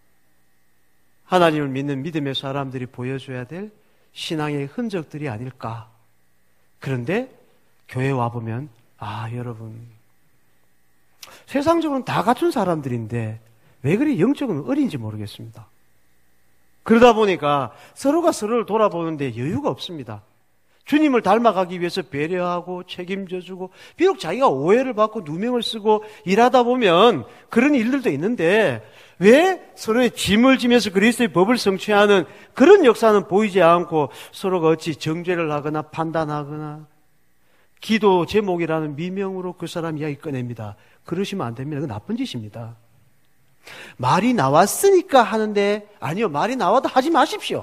하나님을 믿는 믿음의 사람들이 보여줘야 될 신앙의 흔적들이 아닐까. 그런데 교회 와보면 여러분 세상적으로는 다 갖춘 사람들인데 왜 그리 영적은 어린지 모르겠습니다. 그러다 보니까 서로가 서로를 돌아보는데 여유가 없습니다. 주님을 닮아가기 위해서 배려하고 책임져주고 비록 자기가 오해를 받고 누명을 쓰고 일하다 보면 그런 일들도 있는데 왜 서로의 짐을 지면서 그리스도의 법을 성취하는 그런 역사는 보이지 않고 서로가 어찌 정죄를 하거나 판단하거나 기도 제목이라는 미명으로 그 사람 이야기 꺼냅니다. 그러시면 안 됩니다. 그건 나쁜 짓입니다. 말이 나왔으니까 하는데 아니요, 말이 나와도 하지 마십시오.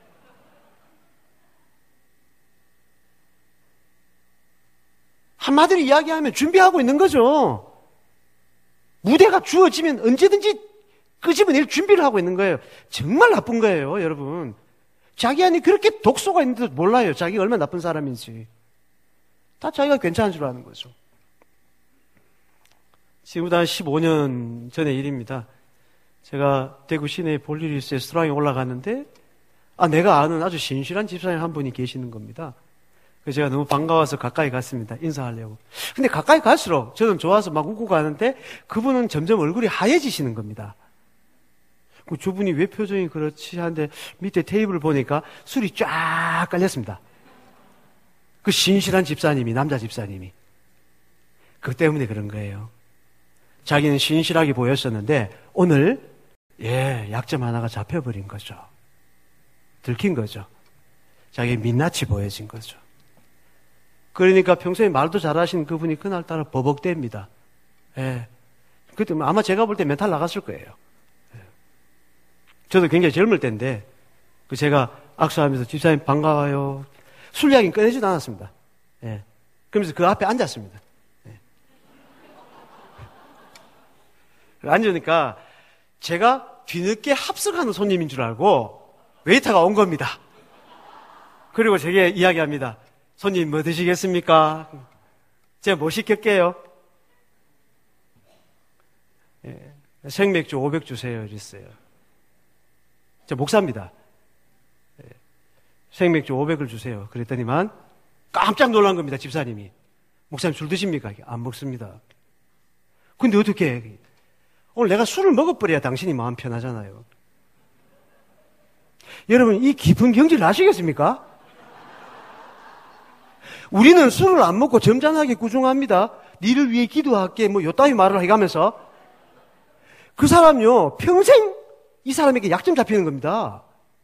한마디로 이야기하면 준비하고 있는 거죠. 무대가 주어지면 언제든지 끄집어낼 준비를 하고 있는 거예요. 정말 나쁜 거예요, 여러분. 자기 안에 그렇게 독소가 있는데도 몰라요. 자기가 얼마나 나쁜 사람인지. 다 자기가 괜찮은 줄 아는 거죠. 지금부터 한 15년 전의 일입니다. 제가 대구 시내에 볼 일이 있어요. 레스토랑에 올라갔는데 내가 아는 아주 신실한 집사님 한 분이 계시는 겁니다. 그래서 제가 너무 반가워서 가까이 갔습니다. 인사하려고. 근데 가까이 갈수록 저는 좋아서 막 웃고 가는데 그분은 점점 얼굴이 하얘지시는 겁니다. 저분이 왜 표정이 그렇지 하는데 밑에 테이블을 보니까 술이 쫙 깔렸습니다. 그 신실한 집사님이, 남자 집사님이. 그것 때문에 그런 거예요. 자기는 신실하게 보였었는데 오늘 약점 하나가 잡혀버린 거죠. 들킨 거죠. 자기 민낯이 보여진 거죠. 그러니까 평소에 말도 잘하신 그분이 그날따라 버벅댑니다. 그때 아마 제가 볼 때 멘탈 나갔을 거예요. 저도 굉장히 젊을 때인데 제가 악수하면서 집사님 반가워요. 술 이야기는 꺼내지도 않았습니다. 그러면서 그 앞에 앉았습니다. 앉으니까 제가 뒤늦게 합석하는 손님인 줄 알고 웨이터가 온 겁니다. 그리고 제게 이야기합니다. 손님 뭐 드시겠습니까? 제가 뭐 시킬게요? 생맥주 500 주세요. 이랬어요. 저 목사입니다. 생맥주 500을 주세요. 그랬더니만 깜짝 놀란 겁니다. 집사님이. 목사님 술 드십니까? 안 먹습니다. 근데 어떻게 해? 오늘 내가 술을 먹어버려야 당신이 마음 편하잖아요. 여러분 이 깊은 경지를 아시겠습니까? 우리는 술을 안 먹고 점잖하게 구중합니다. 니를 위해 기도할게 요따위 말을 해가면서 그 사람요 평생 이 사람에게 약점 잡히는 겁니다.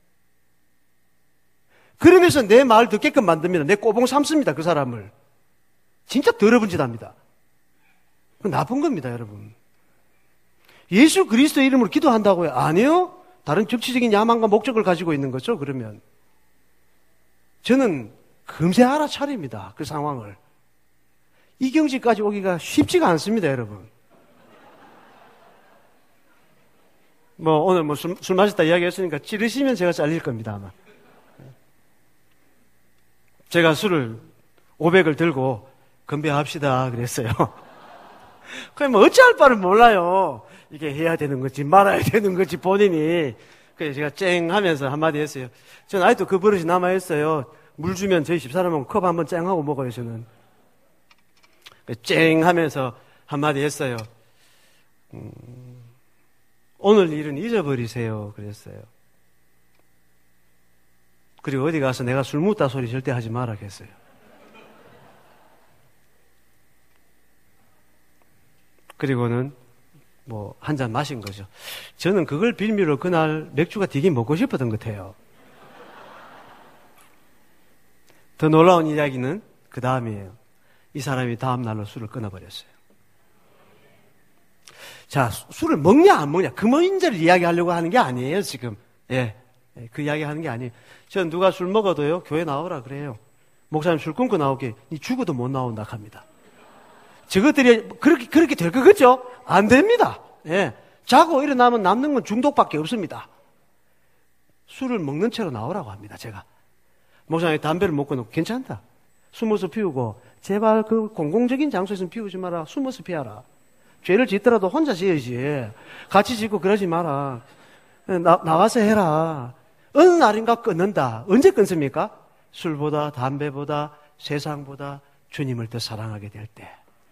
그러면서 내 말 듣게끔 만듭니다. 내 꼬봉 삼습니다. 그 사람을. 진짜 더러운 짓 합니다. 그건 나쁜 겁니다, 여러분. 예수 그리스도의 이름으로 기도한다고요? 아니요. 다른 정치적인 야망과 목적을 가지고 있는 거죠, 그러면. 저는 금세 알아차립니다, 그 상황을. 이 경지까지 오기가 쉽지가 않습니다, 여러분. 오늘 술 마셨다 이야기했으니까 찌르시면 제가 잘릴 겁니다, 아마. 제가 술을 500을 들고 건배합시다 그랬어요. 그럼 어찌할 바를 몰라요. 이게 해야 되는 건지 말아야 되는 건지 본인이. 그래서 제가 쨍 하면서 한마디 했어요. 저는 아직도 그 버릇이 남아있어요. 물 주면 저희 집사람은 컵 한번 쨍 하고 먹어요, 저는. 쨍 하면서 한마디 했어요. 오늘 일은 잊어버리세요. 그랬어요. 그리고 어디 가서 내가 술 묻다 소리 절대 하지 마라 했어요. 그리고는 한 잔 마신 거죠. 저는 그걸 빌미로 그날 맥주가 되게 먹고 싶었던 것 같아요. 더 놀라운 이야기는 그 다음이에요. 이 사람이 다음 날로 술을 끊어버렸어요. 자, 술을 먹냐 안 먹냐 그 문제를 이야기하려고 하는 게 아니에요, 지금. 그 이야기 하는 게 아니에요. 저는 누가 술 먹어도요, 교회 나오라 그래요. 목사님 술 끊고 나오게, 니 죽어도 못 나온다 합니다. 저것들이 그렇게 될 것 같죠? 안 됩니다. 예. 자고 일어나면 남는 건 중독밖에 없습니다. 술을 먹는 채로 나오라고 합니다, 제가. 목사님이 담배를 먹고 놓고 괜찮다. 숨어서 피우고, 제발 그 공공적인 장소에서는 피우지 마라. 숨어서 피하라. 죄를 짓더라도 혼자 지어야지. 같이 짓고 그러지 마라. 나와서 해라. 어느 날인가 끊는다. 언제 끊습니까? 술보다, 담배보다, 세상보다 주님을 더 사랑하게 될 때.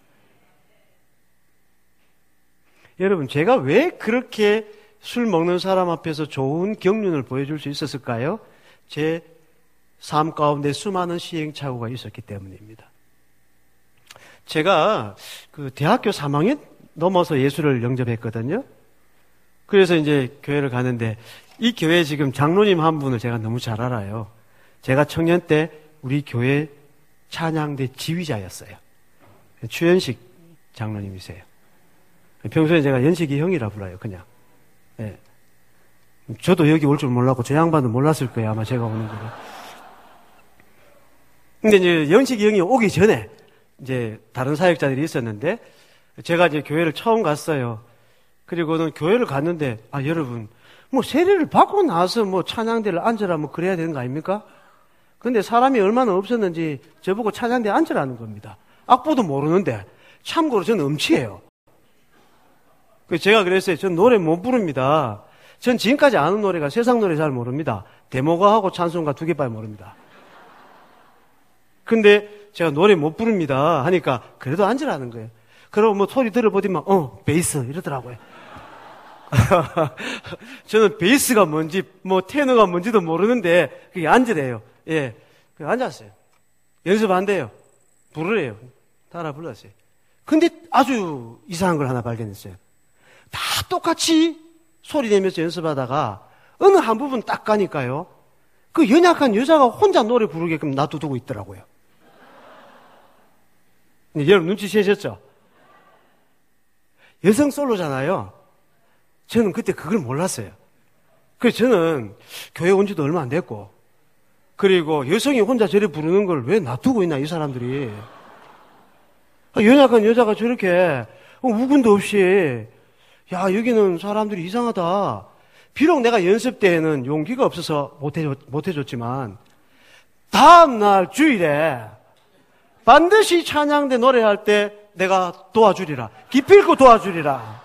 여러분, 제가 왜 그렇게 술 먹는 사람 앞에서 좋은 경륜을 보여줄 수 있었을까요? 제 삶 가운데 수많은 시행착오가 있었기 때문입니다. 제가 그 대학교 3학년 넘어서 예수를 영접했거든요. 그래서 이제 교회를 가는데 이 교회 지금 장로님 한 분을 제가 너무 잘 알아요. 제가 청년 때 우리 교회 찬양대 지휘자였어요. 추현식 장로님이세요. 평소에 제가 연식이 형이라 불러요, 그냥. 예. 저도 여기 올 줄 몰랐고, 저 양반도 몰랐을 거예요, 아마 제가 오는 거를. 근데 이제 연식이 형이 오기 전에, 이제 다른 사역자들이 있었는데, 제가 이제 교회를 처음 갔어요. 그리고는 교회를 갔는데, 여러분, 뭐 세례를 받고 나서 뭐 찬양대를 앉으라 뭐 그래야 되는 거 아닙니까? 근데 사람이 얼마나 없었는지 저보고 찬양대에 앉으라는 겁니다. 악보도 모르는데, 참고로 저는 음치예요. 제가 그랬어요. 전 노래 못 부릅니다. 전 지금까지 아는 노래가 세상 노래 잘 모릅니다. 데모가하고 찬송가 2개밖에 모릅니다. 근데 제가 노래 못 부릅니다 하니까 그래도 앉으라는 거예요. 그러고 뭐 소리 들어보더니 베이스 이러더라고요. 저는 베이스가 뭔지 뭐 테너가 뭔지도 모르는데 그게 앉으래요. 예, 앉았어요. 연습 안 돼요. 부르래요. 따라 불렀어요. 근데 아주 이상한 걸 하나 발견했어요. 다 똑같이 소리 내면서 연습하다가 어느 한 부분 딱 가니까요, 그 연약한 여자가 혼자 노래 부르게끔 놔두고 있더라고요. 여러분 눈치채셨죠? 여성 솔로잖아요. 저는 그때 그걸 몰랐어요. 그래서 저는 교회 온 지도 얼마 안 됐고, 그리고 여성이 혼자 저래 부르는 걸 왜 놔두고 있나 이 사람들이. 연약한 여자가 저렇게 우군도 없이, 야, 여기는 사람들이 이상하다. 비록 내가 연습 때에는 용기가 없어서 못해줬지만, 다음날 주일에 반드시 찬양대 노래할 때 내가 도와주리라. 기필코 도와주리라.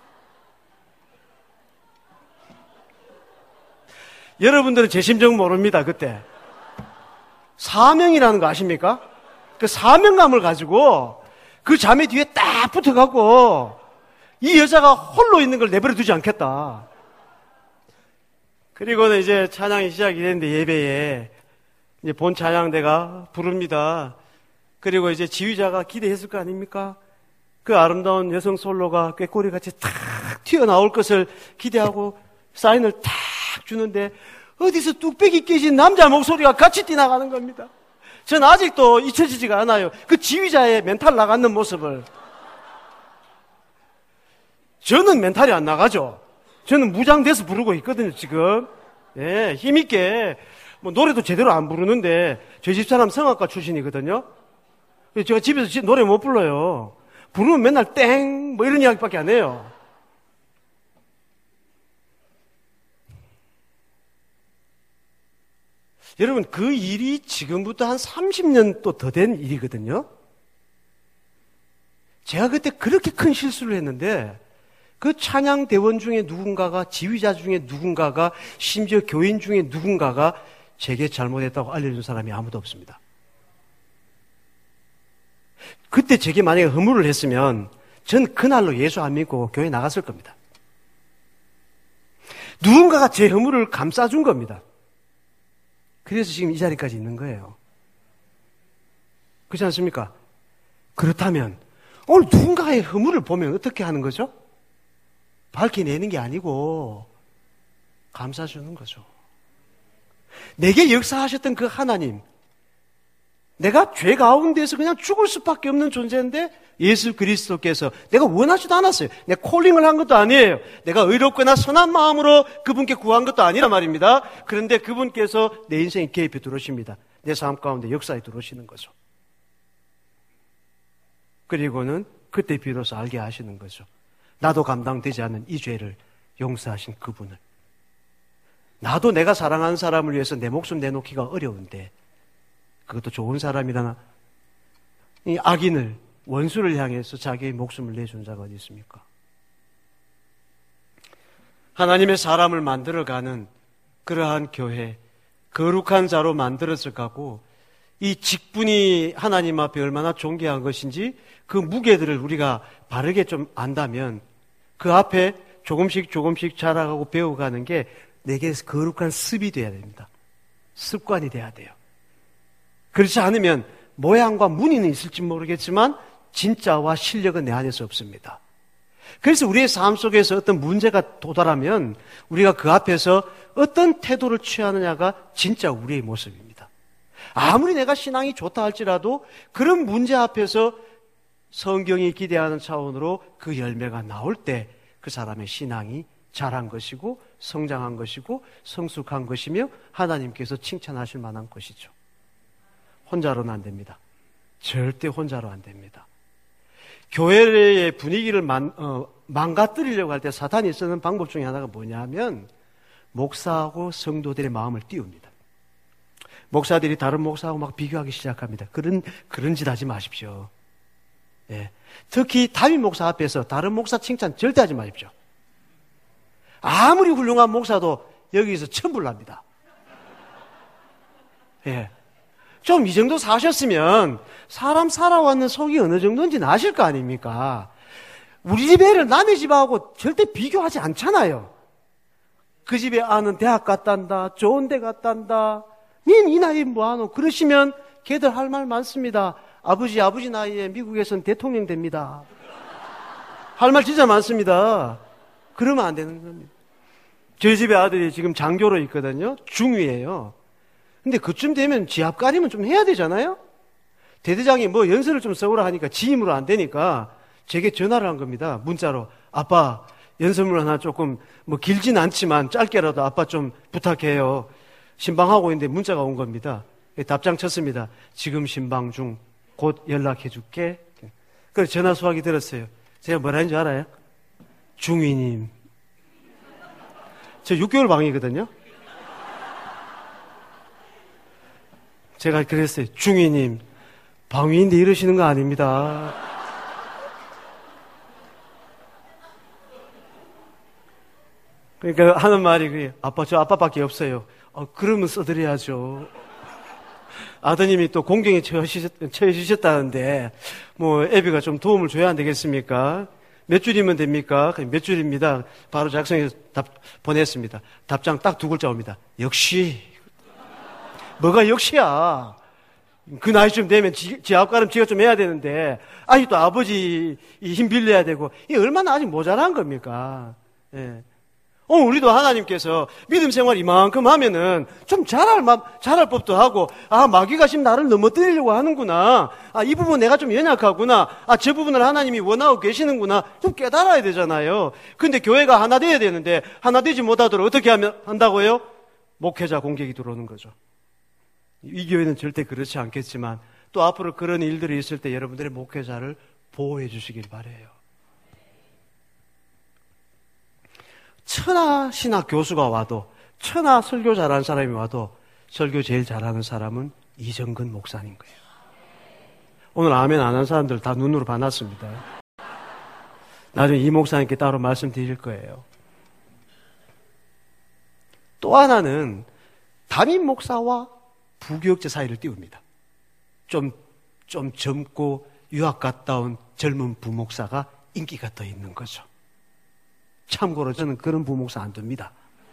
여러분들은 제 심정 모릅니다, 그때. 사명이라는 거 아십니까? 그 사명감을 가지고 그 자매 뒤에 딱 붙어갖고 이 여자가 홀로 있는 걸 내버려 두지 않겠다. 그리고는 이제 찬양이 시작이 됐는데 예배에 이제 본 찬양대가 부릅니다. 그리고 이제 지휘자가 기대했을 거 아닙니까? 그 아름다운 여성 솔로가 꾀꼬리같이 탁 튀어나올 것을 기대하고 사인을 탁 주는데 어디서 뚝배기 깨진 남자 목소리가 같이 뛰어나가는 겁니다. 전 아직도 잊혀지지가 않아요. 그 지휘자의 멘탈 나가는 모습을. 저는 멘탈이 안 나가죠. 저는 무장돼서 부르고 있거든요, 지금. 예, 힘있게. 뭐, 노래도 제대로 안 부르는데, 저희 집사람 성악가 출신이거든요. 제가 집에서 노래 못 불러요. 부르면 맨날 땡, 뭐 이런 이야기밖에 안 해요. 여러분, 그 일이 지금부터 한 30년 또 더 된 일이거든요. 제가 그때 그렇게 큰 실수를 했는데, 그 찬양 대원 중에 누군가가, 지휘자 중에 누군가가, 심지어 교인 중에 누군가가 제게 잘못했다고 알려준 사람이 아무도 없습니다. 그때 제게 만약에 허물을 했으면 전 그날로 예수 안 믿고 교회 나갔을 겁니다. 누군가가 제 허물을 감싸준 겁니다. 그래서 지금 이 자리까지 있는 거예요. 그렇지 않습니까? 그렇다면 오늘 누군가의 허물을 보면 어떻게 하는 거죠? 밝혀내는 게 아니고 감싸주는 거죠. 내게 역사하셨던 그 하나님, 내가 죄 가운데서 그냥 죽을 수밖에 없는 존재인데 예수 그리스도께서 내가 원하지도 않았어요. 내 콜링을 한 것도 아니에요. 내가 의롭거나 선한 마음으로 그분께 구한 것도 아니란 말입니다. 그런데 그분께서 내 인생에 개입해 들어오십니다. 내 삶 가운데 역사에 들어오시는 거죠. 그리고는 그때 비로소 알게 하시는 거죠. 나도 감당되지 않는 이 죄를 용서하신 그분을. 나도 내가 사랑하는 사람을 위해서 내 목숨 내놓기가 어려운데 그것도 좋은 사람이라나 이 악인을 원수를 향해서 자기의 목숨을 내준 자가 어디 있습니까? 하나님의 사람을 만들어가는 그러한 교회, 거룩한 자로 만들어져 가고 이 직분이 하나님 앞에 얼마나 존귀한 것인지 그 무게들을 우리가 바르게 좀 안다면 그 앞에 조금씩 자라가고 배워가는 게 내게 거룩한 습이 돼야 됩니다. 습관이 돼야 돼요. 그렇지 않으면 모양과 무늬는 있을지 모르겠지만 진짜와 실력은 내 안에서 없습니다. 그래서 우리의 삶 속에서 어떤 문제가 도달하면 우리가 그 앞에서 어떤 태도를 취하느냐가 진짜 우리의 모습입니다. 아무리 내가 신앙이 좋다 할지라도 그런 문제 앞에서 성경이 기대하는 차원으로 그 열매가 나올 때 그 사람의 신앙이 자란 것이고 성장한 것이고 성숙한 것이며 하나님께서 칭찬하실 만한 것이죠. 혼자로는 안 됩니다. 절대 혼자로 안 됩니다. 교회의 분위기를 망가뜨리려고 할 때 사탄이 쓰는 방법 중에 하나가 뭐냐면 목사하고 성도들의 마음을 띄웁니다. 목사들이 다른 목사하고 막 비교하기 시작합니다. 그런 짓 하지 마십시오. 예. 특히 담임 목사 앞에서 다른 목사 칭찬 절대 하지 마십시오. 아무리 훌륭한 목사도 여기서 천불납니다. 예. 좀 이 정도 사셨으면 사람 살아왔는 속이 어느 정도인지는 아실 거 아닙니까? 우리 집 애를 남의 집하고 절대 비교하지 않잖아요. 그 집에 아는 대학 갔단다, 좋은 데 갔단다, 닌 이 나이에 뭐하노? 그러시면 걔들 할 말 많습니다. 아버지 나이에 미국에서는 대통령 됩니다. 할 말 진짜 많습니다. 그러면 안 되는 겁니다. 저희 집에 아들이 지금 장교로 있거든요. 중위예요. 근데 그쯤 되면 지압 가림은 좀 해야 되잖아요. 대대장이 뭐 연설을 좀 써오라 하니까 지임으로 안 되니까 제게 전화를 한 겁니다. 문자로. 아빠, 연설문 하나 조금 뭐 길진 않지만 짧게라도 아빠 좀 부탁해요. 신방하고 있는데 문자가 온 겁니다. 답장 쳤습니다. 지금 신방 중 곧 연락해 줄게. 그래서 전화 수화기 들었어요. 제가 뭐라 했는지 알아요? 중위님. 저 6개월 방이거든요. 제가 그랬어요. 중위님, 방위인데 이러시는 거 아닙니다. 그러니까 하는 말이 그래요. 아빠, 저 아빠밖에 없어요. 그러면 써드려야죠. 아드님이 또 공경에 처해주셨다는데 뭐 애비가 좀 도움을 줘야 안 되겠습니까? 몇 줄이면 됩니까? 몇 줄입니다. 바로 작성해서 보냈습니다. 답장 딱 2글자 옵니다. 역시. 뭐가 역시야. 그 나이쯤 되면 지 앞가름 지가 좀 해야 되는데 아직도 아버지 힘 빌려야 되고 이게 얼마나 아직 모자란 겁니까? 예. 우리도 하나님께서 믿음 생활 이만큼 하면은 좀 잘할 법도 하고, 마귀가 지금 나를 넘어뜨리려고 하는구나. 이 부분 내가 좀 연약하구나. 저 부분을 하나님이 원하고 계시는구나. 좀 깨달아야 되잖아요. 근데 교회가 하나 돼야 되는데, 하나 되지 못하도록 어떻게 한다고요? 목회자 공격이 들어오는 거죠. 이 교회는 절대 그렇지 않겠지만, 또 앞으로 그런 일들이 있을 때 여러분들의 목회자를 보호해 주시길 바라요. 천하 신학 교수가 와도, 천하 설교 잘하는 사람이 와도 설교 제일 잘하는 사람은 이정근 목사님 거예요. 오늘 아멘 안 한 사람들 다 눈으로 반았습니다. 나중에 이 목사님께 따로 말씀드릴 거예요. 또 하나는 담임 목사와 부교육자 사이를 띄웁니다. 좀 젊고 유학 갔다 온 젊은 부목사가 인기가 더 있는 거죠. 참고로 저는 그런 부목사 안 둡니다.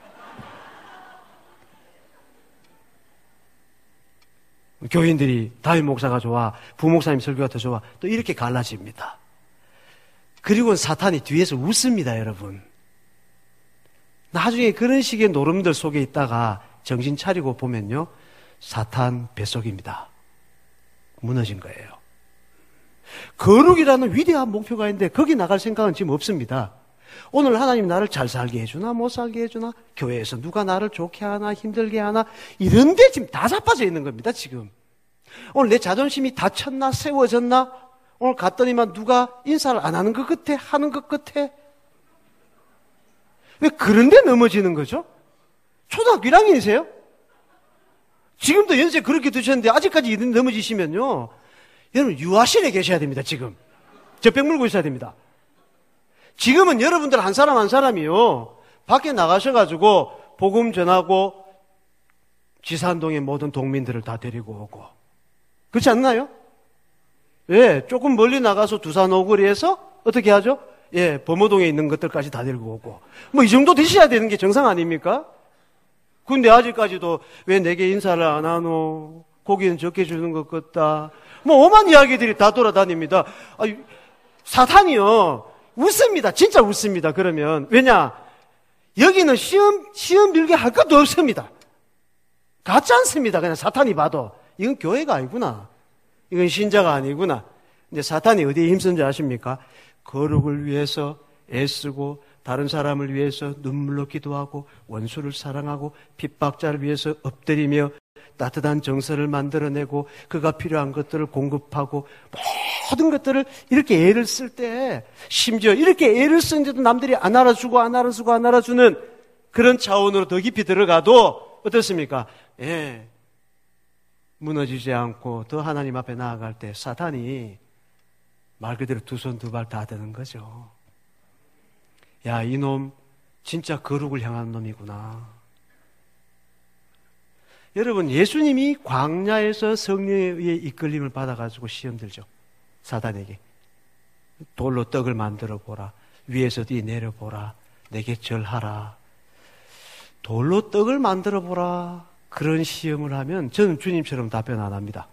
교인들이 담임 목사가 좋아, 부목사님 설교가 더 좋아, 또 이렇게 갈라집니다. 그리고 사탄이 뒤에서 웃습니다, 여러분. 나중에 그런 식의 노름들 속에 있다가 정신 차리고 보면요, 사탄 뱃속입니다. 무너진 거예요. 거룩이라는 위대한 목표가 있는데 거기 나갈 생각은 지금 없습니다. 오늘 하나님 나를 잘 살게 해주나 못 살게 해주나, 교회에서 누가 나를 좋게 하나 힘들게 하나, 이런데 지금 다 자빠져 있는 겁니다. 지금 오늘 내 자존심이 다쳤나 세워졌나, 오늘 갔더니만 누가 인사를 안 하는 것 같아, 하는 것 같아. 왜 그런데 넘어지는 거죠? 초등학교 1학년이세요? 지금도 연세 그렇게 드셨는데 아직까지 넘어지시면요, 여러분 유아실에 계셔야 됩니다. 지금 젖병 물고 있어야 됩니다. 지금은 여러분들 한 사람 한 사람이요, 밖에 나가셔가지고 복음 전하고 지산동의 모든 동민들을 다 데리고 오고, 그렇지 않나요? 예, 조금 멀리 나가서 두산 오거리에서 어떻게 하죠? 예, 범어동에 있는 것들까지 다 데리고 오고, 뭐 이 정도 되셔야 되는 게 정상 아닙니까? 근데 아직까지도 왜 내게 인사를 안 하노? 고기는 적게 주는 것 같다. 뭐 오만 이야기들이 다 돌아다닙니다. 사탄이요, 웃습니다. 진짜 웃습니다. 그러면 왜냐? 여기는 시험 빌게 할 것도 없습니다. 같지 않습니다. 그냥 사탄이 봐도 이건 교회가 아니구나, 이건 신자가 아니구나. 근데 사탄이 어디에 힘쓴 줄 아십니까? 거룩을 위해서 애쓰고, 다른 사람을 위해서 눈물로 기도하고, 원수를 사랑하고, 핍박자를 위해서 엎드리며 따뜻한 정서를 만들어내고, 그가 필요한 것들을 공급하고, 모든 것들을 이렇게 애를 쓸 때, 심지어 이렇게 애를 쓰는데도 남들이 안 알아주는 그런 차원으로 더 깊이 들어가도 어떻습니까? 예, 무너지지 않고 더 하나님 앞에 나아갈 때 사탄이 말 그대로 두 손 두 발 다 되는 거죠. 야, 이놈 진짜 거룩을 향한 놈이구나. 여러분, 예수님이 광야에서 성령에 의해 이끌림을 받아가지고 시험 들죠. 사단에게. 돌로 떡을 만들어 보라. 위에서 뒤 내려보라. 내게 절하라. 돌로 떡을 만들어 보라. 그런 시험을 하면 저는 주님처럼 답변 안 합니다.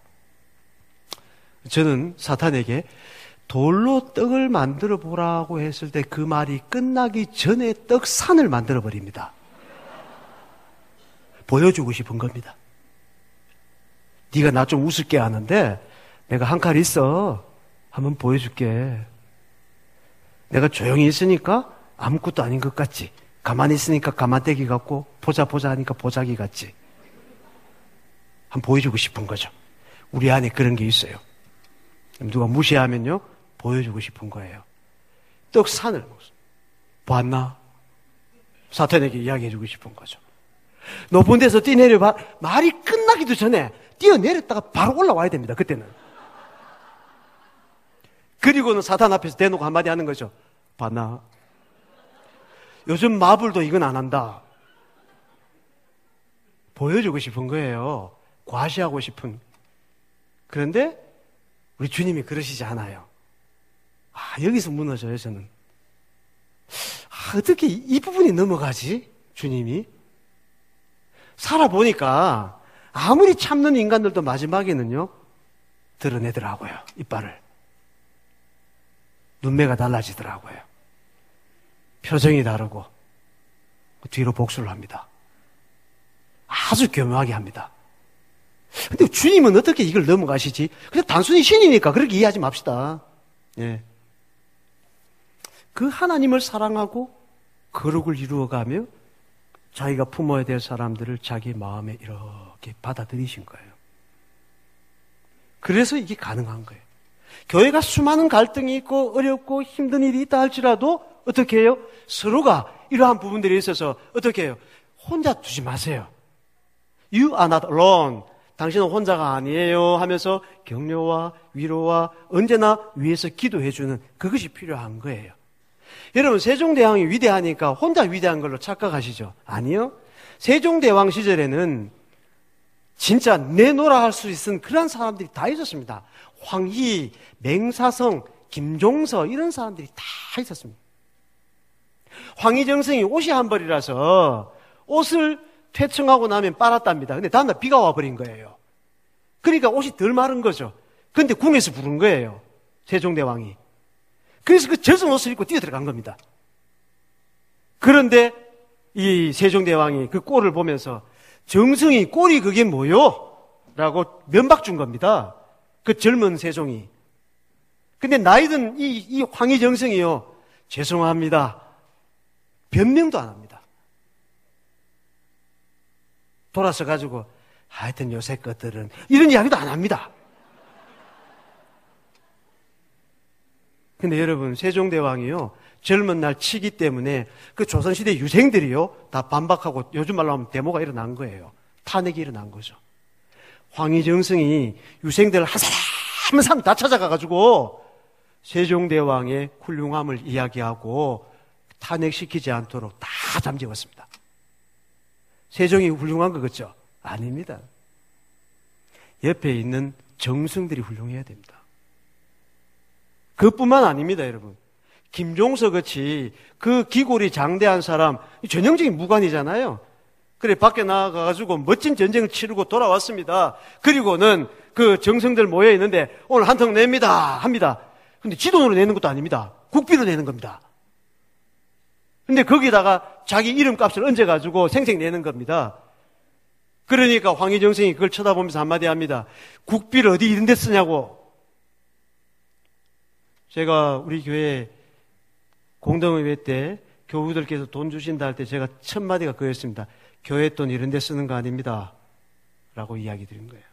저는 사탄에게 돌로 떡을 만들어 보라고 했을 때 그 말이 끝나기 전에 떡산을 만들어 버립니다. 보여주고 싶은 겁니다. 네가 나 좀 우습게 하는데 내가 한 칼 있어. 한번 보여줄게. 내가 조용히 있으니까 아무것도 아닌 것 같지. 가만히 있으니까 가만떼기 같고, 보자 하니까 보자기 같지. 한번 보여주고 싶은 거죠. 우리 안에 그런 게 있어요. 누가 무시하면요, 보여주고 싶은 거예요. 떡산을 봤나? 사탄에게 이야기해주고 싶은 거죠. 높은 데서 뛰내려봐. 말이 끝나기도 전에 뛰어내렸다가 바로 올라와야 됩니다. 그때는. 그리고는 사탄 앞에서 대놓고 한마디 하는 거죠. 봤나? 요즘 마블도 이건 안 한다. 보여주고 싶은 거예요. 과시하고 싶은. 그런데 우리 주님이 그러시지 않아요. 여기서 무너져요, 저는. 어떻게 이 부분이 넘어가지? 주님이. 살아보니까 아무리 참는 인간들도 마지막에는요, 드러내더라고요, 이빨을. 눈매가 달라지더라고요. 표정이 다르고, 뒤로 복수를 합니다. 아주 교묘하게 합니다. 근데 주님은 어떻게 이걸 넘어가시지? 그냥 단순히 신이니까 그렇게 이해하지 맙시다. 예. 그 하나님을 사랑하고 거룩을 이루어가며 자기가 품어야 될 사람들을 자기 마음에 이렇게 받아들이신 거예요. 그래서 이게 가능한 거예요. 교회가 수많은 갈등이 있고 어렵고 힘든 일이 있다 할지라도 어떻게 해요? 서로가 이러한 부분들이 있어서 어떻게 해요? 혼자 두지 마세요. You are not alone. 당신은 혼자가 아니에요 하면서 격려와 위로와 언제나 위에서 기도해주는 그것이 필요한 거예요. 여러분, 세종대왕이 위대하니까 혼자 위대한 걸로 착각하시죠? 아니요. 세종대왕 시절에는 진짜 내노라 할 수 있는 그런 사람들이 다 있었습니다. 황희, 맹사성, 김종서 이런 사람들이 다 있었습니다. 황희정성이 옷이 한 벌이라서 옷을 퇴청하고 나면 빨았답니다. 근데 다음날 비가 와버린 거예요. 그러니까 옷이 덜 마른 거죠. 근데 궁에서 부른 거예요, 세종대왕이. 그래서 그 젖은 옷을 입고 뛰어들어간 겁니다. 그런데 이 세종대왕이 그 꼴을 보면서 정성이 꼴이 그게 뭐요? 라고 면박 준 겁니다. 그 젊은 세종이. 근데 나이든 이 황희정승이요, 죄송합니다, 변명도 안 합니다. 돌아서 가지고 하여튼 요새 것들은 이런 이야기도 안 합니다. 근데 여러분, 세종대왕이요, 젊은 날 치기 때문에 그 조선시대 유생들이요 다 반박하고 요즘 말로 하면 데모가 일어난 거예요. 탄핵이 일어난 거죠. 황희정승이 유생들을 한 사람 다 찾아가가지고 세종대왕의 훌륭함을 이야기하고 탄핵시키지 않도록 다 잠재웠습니다. 세종이 훌륭한 거 같죠? 아닙니다. 옆에 있는 정승들이 훌륭해야 됩니다. 그뿐만 아닙니다, 여러분. 김종서 같이 그 기골이 장대한 사람, 전형적인 무관이잖아요. 그래, 밖에 나가가지고 멋진 전쟁을 치르고 돌아왔습니다. 그리고는 그 정성들 모여 있는데 오늘 한턱 냅니다 합니다. 근데 지돈으로 내는 것도 아닙니다. 국비로 내는 겁니다. 근데 거기다가 자기 이름값을 얹어가지고 생생 내는 겁니다. 그러니까 황희정승이 그걸 쳐다보면서 한마디 합니다. 국비를 어디 이런 데 쓰냐고. 제가 우리 교회 공동의회 때 교우들께서 돈 주신다 할 때 제가 첫 마디가 그였습니다. 교회 돈 이런 데 쓰는 거 아닙니다 라고 이야기 드린 거예요.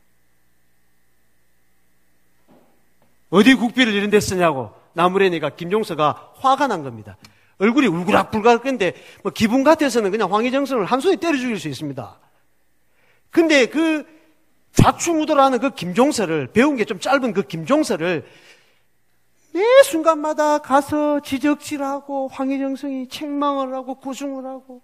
어디 국비를 이런 데 쓰냐고 나무래니까 김종서가 화가 난 겁니다. 얼굴이 울그락불그락한데 뭐 기분 같아서는 그냥 황희정승을 한 손에 때려 죽일 수 있습니다. 근데 그 좌충우돌하는 그 김종서를, 배운 게 좀 짧은 그 김종서를 매 순간마다 가서 지적질하고 황희정승이 책망을 하고 구중을 하고.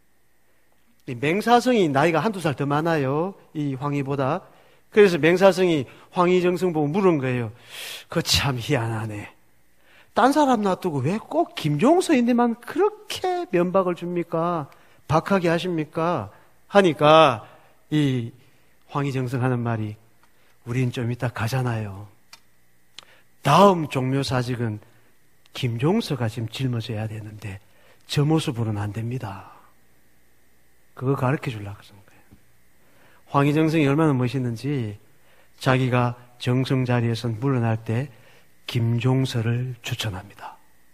맹사성이 나이가 한두 살 더 많아요, 이 황희보다. 그래서 맹사성이 황희정승 보고 물은 거예요. 그거 참 희한하네. 딴 사람 놔두고 왜 꼭 김종서인데만 그렇게 면박을 줍니까? 박하게 하십니까? 하니까 이 황희정승 하는 말이, 우린 좀 이따 가잖아요. 다음 종묘사직은 김종서가 지금 짊어져야 되는데 저 모습으로는 안 됩니다. 그거 가르쳐 주려고 그런 거예요. 황희정승이 얼마나 멋있는지 자기가 정성 자리에서 물러날 때 김종서를 추천합니다.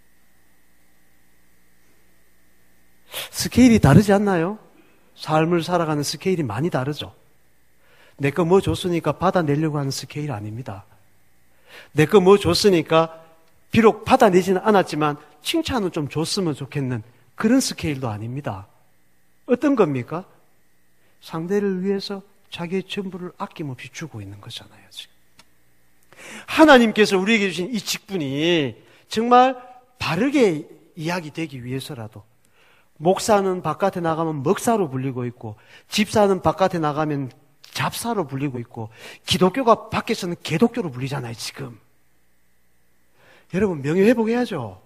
스케일이 다르지 않나요? 삶을 살아가는 스케일이 많이 다르죠. 내 거 뭐 줬으니까 받아내려고 하는 스케일 아닙니다. 내 거 뭐 줬으니까 비록 받아내지는 않았지만 칭찬은 좀 줬으면 좋겠는 그런 스케일도 아닙니다. 어떤 겁니까? 상대를 위해서 자기의 전부를 아낌없이 주고 있는 거잖아요, 지금. 하나님께서 우리에게 주신 이 직분이 정말 바르게 이야기되기 위해서라도, 목사는 바깥에 나가면 먹사로 불리고 있고, 집사는 바깥에 나가면 잡사로 불리고 있고, 기독교가 밖에서는 개독교로 불리잖아요, 지금. 여러분, 명예회복해야죠.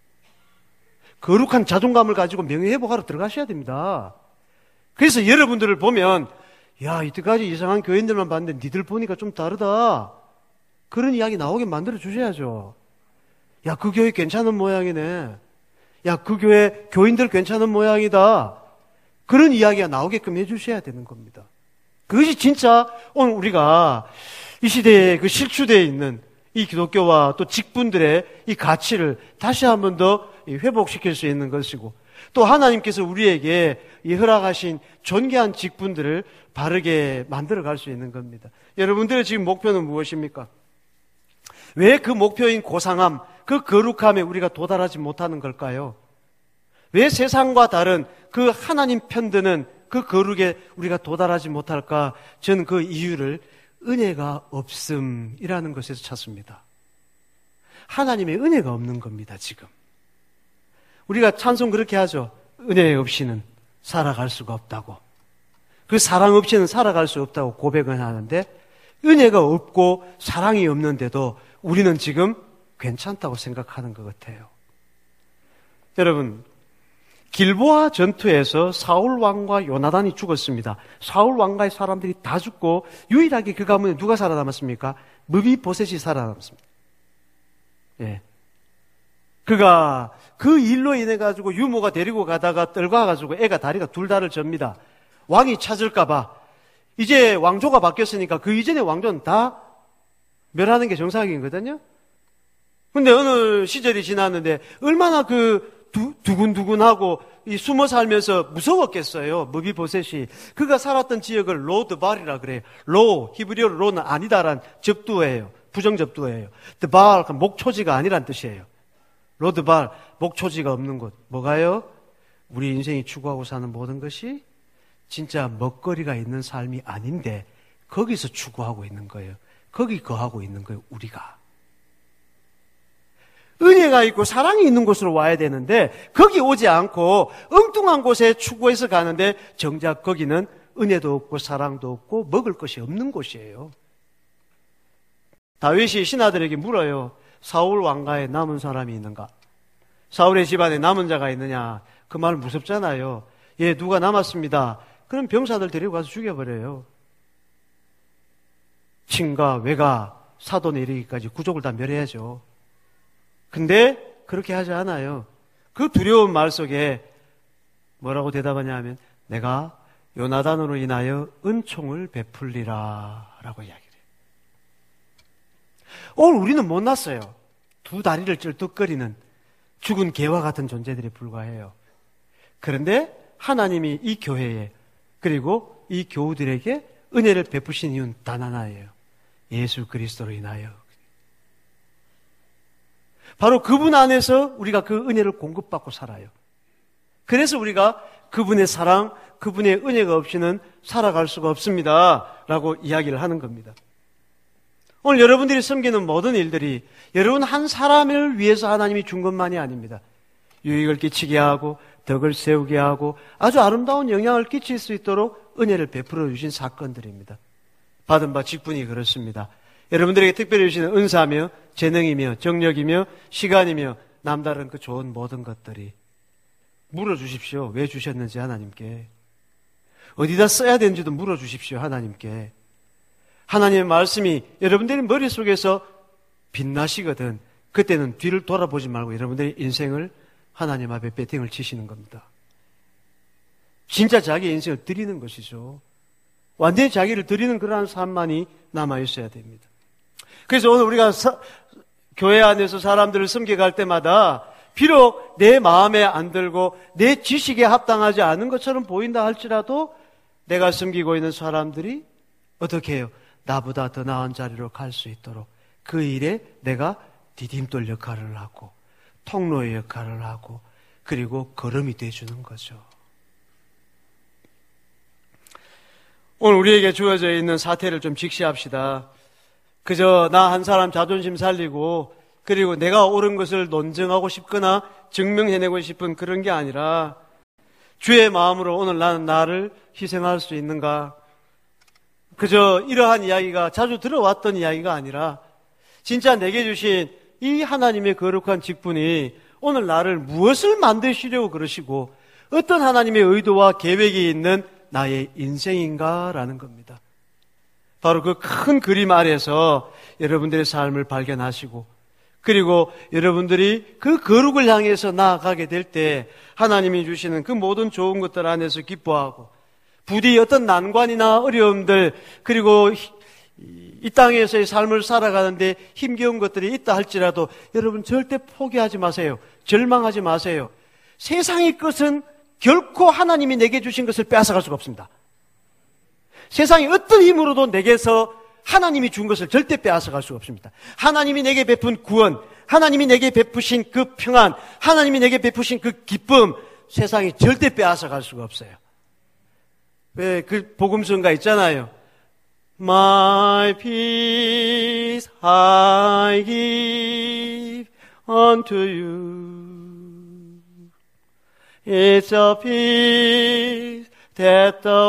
거룩한 자존감을 가지고 명예회복하러 들어가셔야 됩니다. 그래서 여러분들을 보면, 야, 이때까지 이상한 교인들만 봤는데 니들 보니까 좀 다르다, 그런 이야기 나오게 만들어 주셔야죠. 야, 그 교회 괜찮은 모양이네. 야, 그 교회 교인들 괜찮은 모양이다. 그런 이야기가 나오게끔 해주셔야 되는 겁니다. 그것이 진짜 오늘 우리가 이 시대에 그 실추되어 있는 이 기독교와 또 직분들의 이 가치를 다시 한 번 더 회복시킬 수 있는 것이고, 또 하나님께서 우리에게 허락하신 존귀한 직분들을 바르게 만들어갈 수 있는 겁니다. 여러분들의 지금 목표는 무엇입니까? 왜 그 목표인 고상함, 그 거룩함에 우리가 도달하지 못하는 걸까요? 왜 세상과 다른 그 하나님 편드는 그 거룩에 우리가 도달하지 못할까? 저는 그 이유를 은혜가 없음이라는 것에서 찾습니다. 하나님의 은혜가 없는 겁니다, 지금. 우리가 찬송 그렇게 하죠. 은혜 없이는 살아갈 수가 없다고. 그 사랑 없이는 살아갈 수 없다고 고백은 하는데, 은혜가 없고 사랑이 없는데도 우리는 지금 괜찮다고 생각하는 것 같아요. 여러분, 길보아 전투에서 사울 왕과 요나단이 죽었습니다. 사울 왕가의 사람들이 다 죽고 유일하게 그 가문에 누가 살아남았습니까? 무비보셋이 살아남았습니다. 예. 그가 그 일로 인해 가지고 유모가 데리고 가다가 떨궈 가지고 애가 다리가 둘 다를 접니다. 왕이 찾을까 봐. 이제 왕조가 바뀌었으니까 그 이전의 왕조는 다 멸하는 게 정상이거든요. 근데 어느 시절이 지났는데 얼마나 두근두근하고 숨어 살면서 무서웠겠어요. 머비보셋이. 그가 살았던 지역을 로드발이라 그래요. 히브리어로 로는 아니다란 접두어예요. 부정접두어예요. 드발, 목초지가 아니란 뜻이에요. 로드발, 목초지가 없는 곳. 뭐가요? 우리 인생이 추구하고 사는 모든 것이 진짜 먹거리가 있는 삶이 아닌데 거기서 추구하고 있는 거예요. 거기 거하고 있는 거예요, 우리가. 은혜가 있고 사랑이 있는 곳으로 와야 되는데 거기 오지 않고 엉뚱한 곳에 추구해서 가는데 정작 거기는 은혜도 없고 사랑도 없고 먹을 것이 없는 곳이에요. 다윗이 신하들에게 물어요. 사울 왕가에 남은 사람이 있는가? 사울의 집안에 남은 자가 있느냐? 그 말 무섭잖아요. 예, 누가 남았습니다. 그럼 병사들 데리고 가서 죽여버려요. 친가, 외가, 사돈에 이르기까지 구족을 다 멸해야죠. 근데 그렇게 하지 않아요. 그 두려운 말 속에 뭐라고 대답하냐 하면 내가 요나단으로 인하여 은총을 베풀리라 라고 이야기해요. 오늘 우리는 못났어요. 두 다리를 쩔뚝거리는 죽은 개와 같은 존재들에 불과해요. 그런데 하나님이 이 교회에 그리고 이 교우들에게 은혜를 베푸신 이유는 단 하나예요. 예수 그리스도로 인하여. 바로 그분 안에서 우리가 그 은혜를 공급받고 살아요. 그래서 우리가 그분의 사랑, 그분의 은혜가 없이는 살아갈 수가 없습니다 라고 이야기를 하는 겁니다. 오늘 여러분들이 섬기는 모든 일들이 여러분 한 사람을 위해서 하나님이 준 것만이 아닙니다. 유익을 끼치게 하고 덕을 세우게 하고 아주 아름다운 영향을 끼칠 수 있도록 은혜를 베풀어 주신 사건들입니다. 받은 바 직분이 그렇습니다. 여러분들에게 특별히 주시는 은사며 재능이며 정력이며 시간이며 남다른 그 좋은 모든 것들이 물어주십시오. 왜 주셨는지 하나님께. 어디다 써야 되는지도 물어주십시오. 하나님께. 하나님의 말씀이 여러분들의 머릿속에서 빛나시거든 그때는 뒤를 돌아보지 말고 여러분들의 인생을 하나님 앞에 배팅을 치시는 겁니다. 진짜 자기 인생을 드리는 것이죠. 완전히 자기를 드리는 그러한 삶만이 남아있어야 됩니다. 그래서 오늘 우리가 교회 안에서 사람들을 섬겨갈 때마다 비록 내 마음에 안 들고 내 지식에 합당하지 않은 것처럼 보인다 할지라도 내가 섬기고 있는 사람들이 어떻게 해요? 나보다 더 나은 자리로 갈 수 있도록 그 일에 내가 디딤돌 역할을 하고 통로의 역할을 하고 그리고 걸음이 돼주는 거죠. 오늘 우리에게 주어져 있는 사태를 좀 직시합시다. 그저 나 한 사람 자존심 살리고 그리고 내가 옳은 것을 논증하고 싶거나 증명해내고 싶은 그런 게 아니라 주의 마음으로 오늘 나는 나를 희생할 수 있는가? 그저 이러한 이야기가 자주 들어왔던 이야기가 아니라 진짜 내게 주신 이 하나님의 거룩한 직분이 오늘 나를 무엇을 만드시려고 그러시고 어떤 하나님의 의도와 계획이 있는 나의 인생인가라는 겁니다. 바로 그 큰 그림 아래서 여러분들의 삶을 발견하시고 그리고 여러분들이 그 거룩을 향해서 나아가게 될 때 하나님이 주시는 그 모든 좋은 것들 안에서 기뻐하고 부디 어떤 난관이나 어려움들 그리고 이 땅에서의 삶을 살아가는데 힘겨운 것들이 있다 할지라도 여러분 절대 포기하지 마세요. 절망하지 마세요. 세상의 것은 결코 하나님이 내게 주신 것을 빼앗아갈 수가 없습니다. 세상의 어떤 힘으로도 내게서 하나님이 준 것을 절대 빼앗아갈 수가 없습니다. 하나님이 내게 베푼 구원, 하나님이 내게 베푸신 그 평안, 하나님이 내게 베푸신 그 기쁨, 세상이 절대 빼앗아갈 수가 없어요. 왜 그 복음성가 있잖아요. My peace I give unto you. It's a peace that the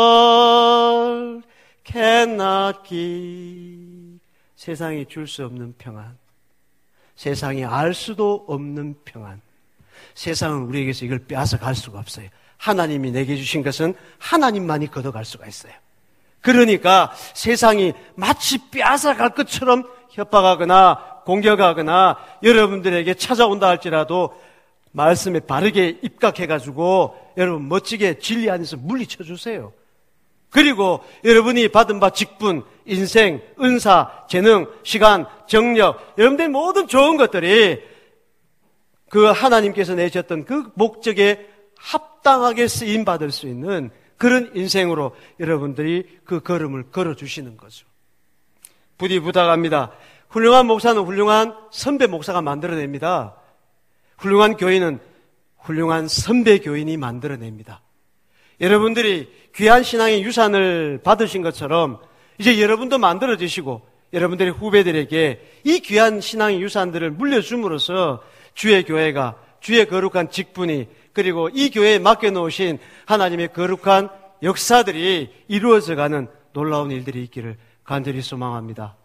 world cannot give. 세상이 줄 수 없는 평안. 세상이 알 수도 없는 평안. 세상은 우리에게서 이걸 빼앗아갈 수가 없어요. 하나님이 내게 주신 것은 하나님만이 걷어갈 수가 있어요. 그러니까 세상이 마치 빼앗아갈 것처럼 협박하거나 공격하거나 여러분들에게 찾아온다 할지라도 말씀에 바르게 입각해가지고 여러분 멋지게 진리 안에서 물리쳐 주세요. 그리고 여러분이 받은 바 직분, 인생, 은사, 재능, 시간, 정력, 여러분들의 모든 좋은 것들이 그 하나님께서 내셨던 그 목적에 합당하게 쓰임받을 수 있는 그런 인생으로 여러분들이 그 걸음을 걸어주시는 거죠. 부디 부탁합니다. 훌륭한 목사는 훌륭한 선배 목사가 만들어냅니다. 훌륭한 교인은 훌륭한 선배 교인이 만들어냅니다. 여러분들이 귀한 신앙의 유산을 받으신 것처럼 이제 여러분도 만들어지시고 여러분들의 후배들에게 이 귀한 신앙의 유산들을 물려줌으로써 주의 교회가 주의 거룩한 직분이 그리고 이 교회에 맡겨놓으신 하나님의 거룩한 역사들이 이루어져가는 놀라운 일들이 있기를 간절히 소망합니다.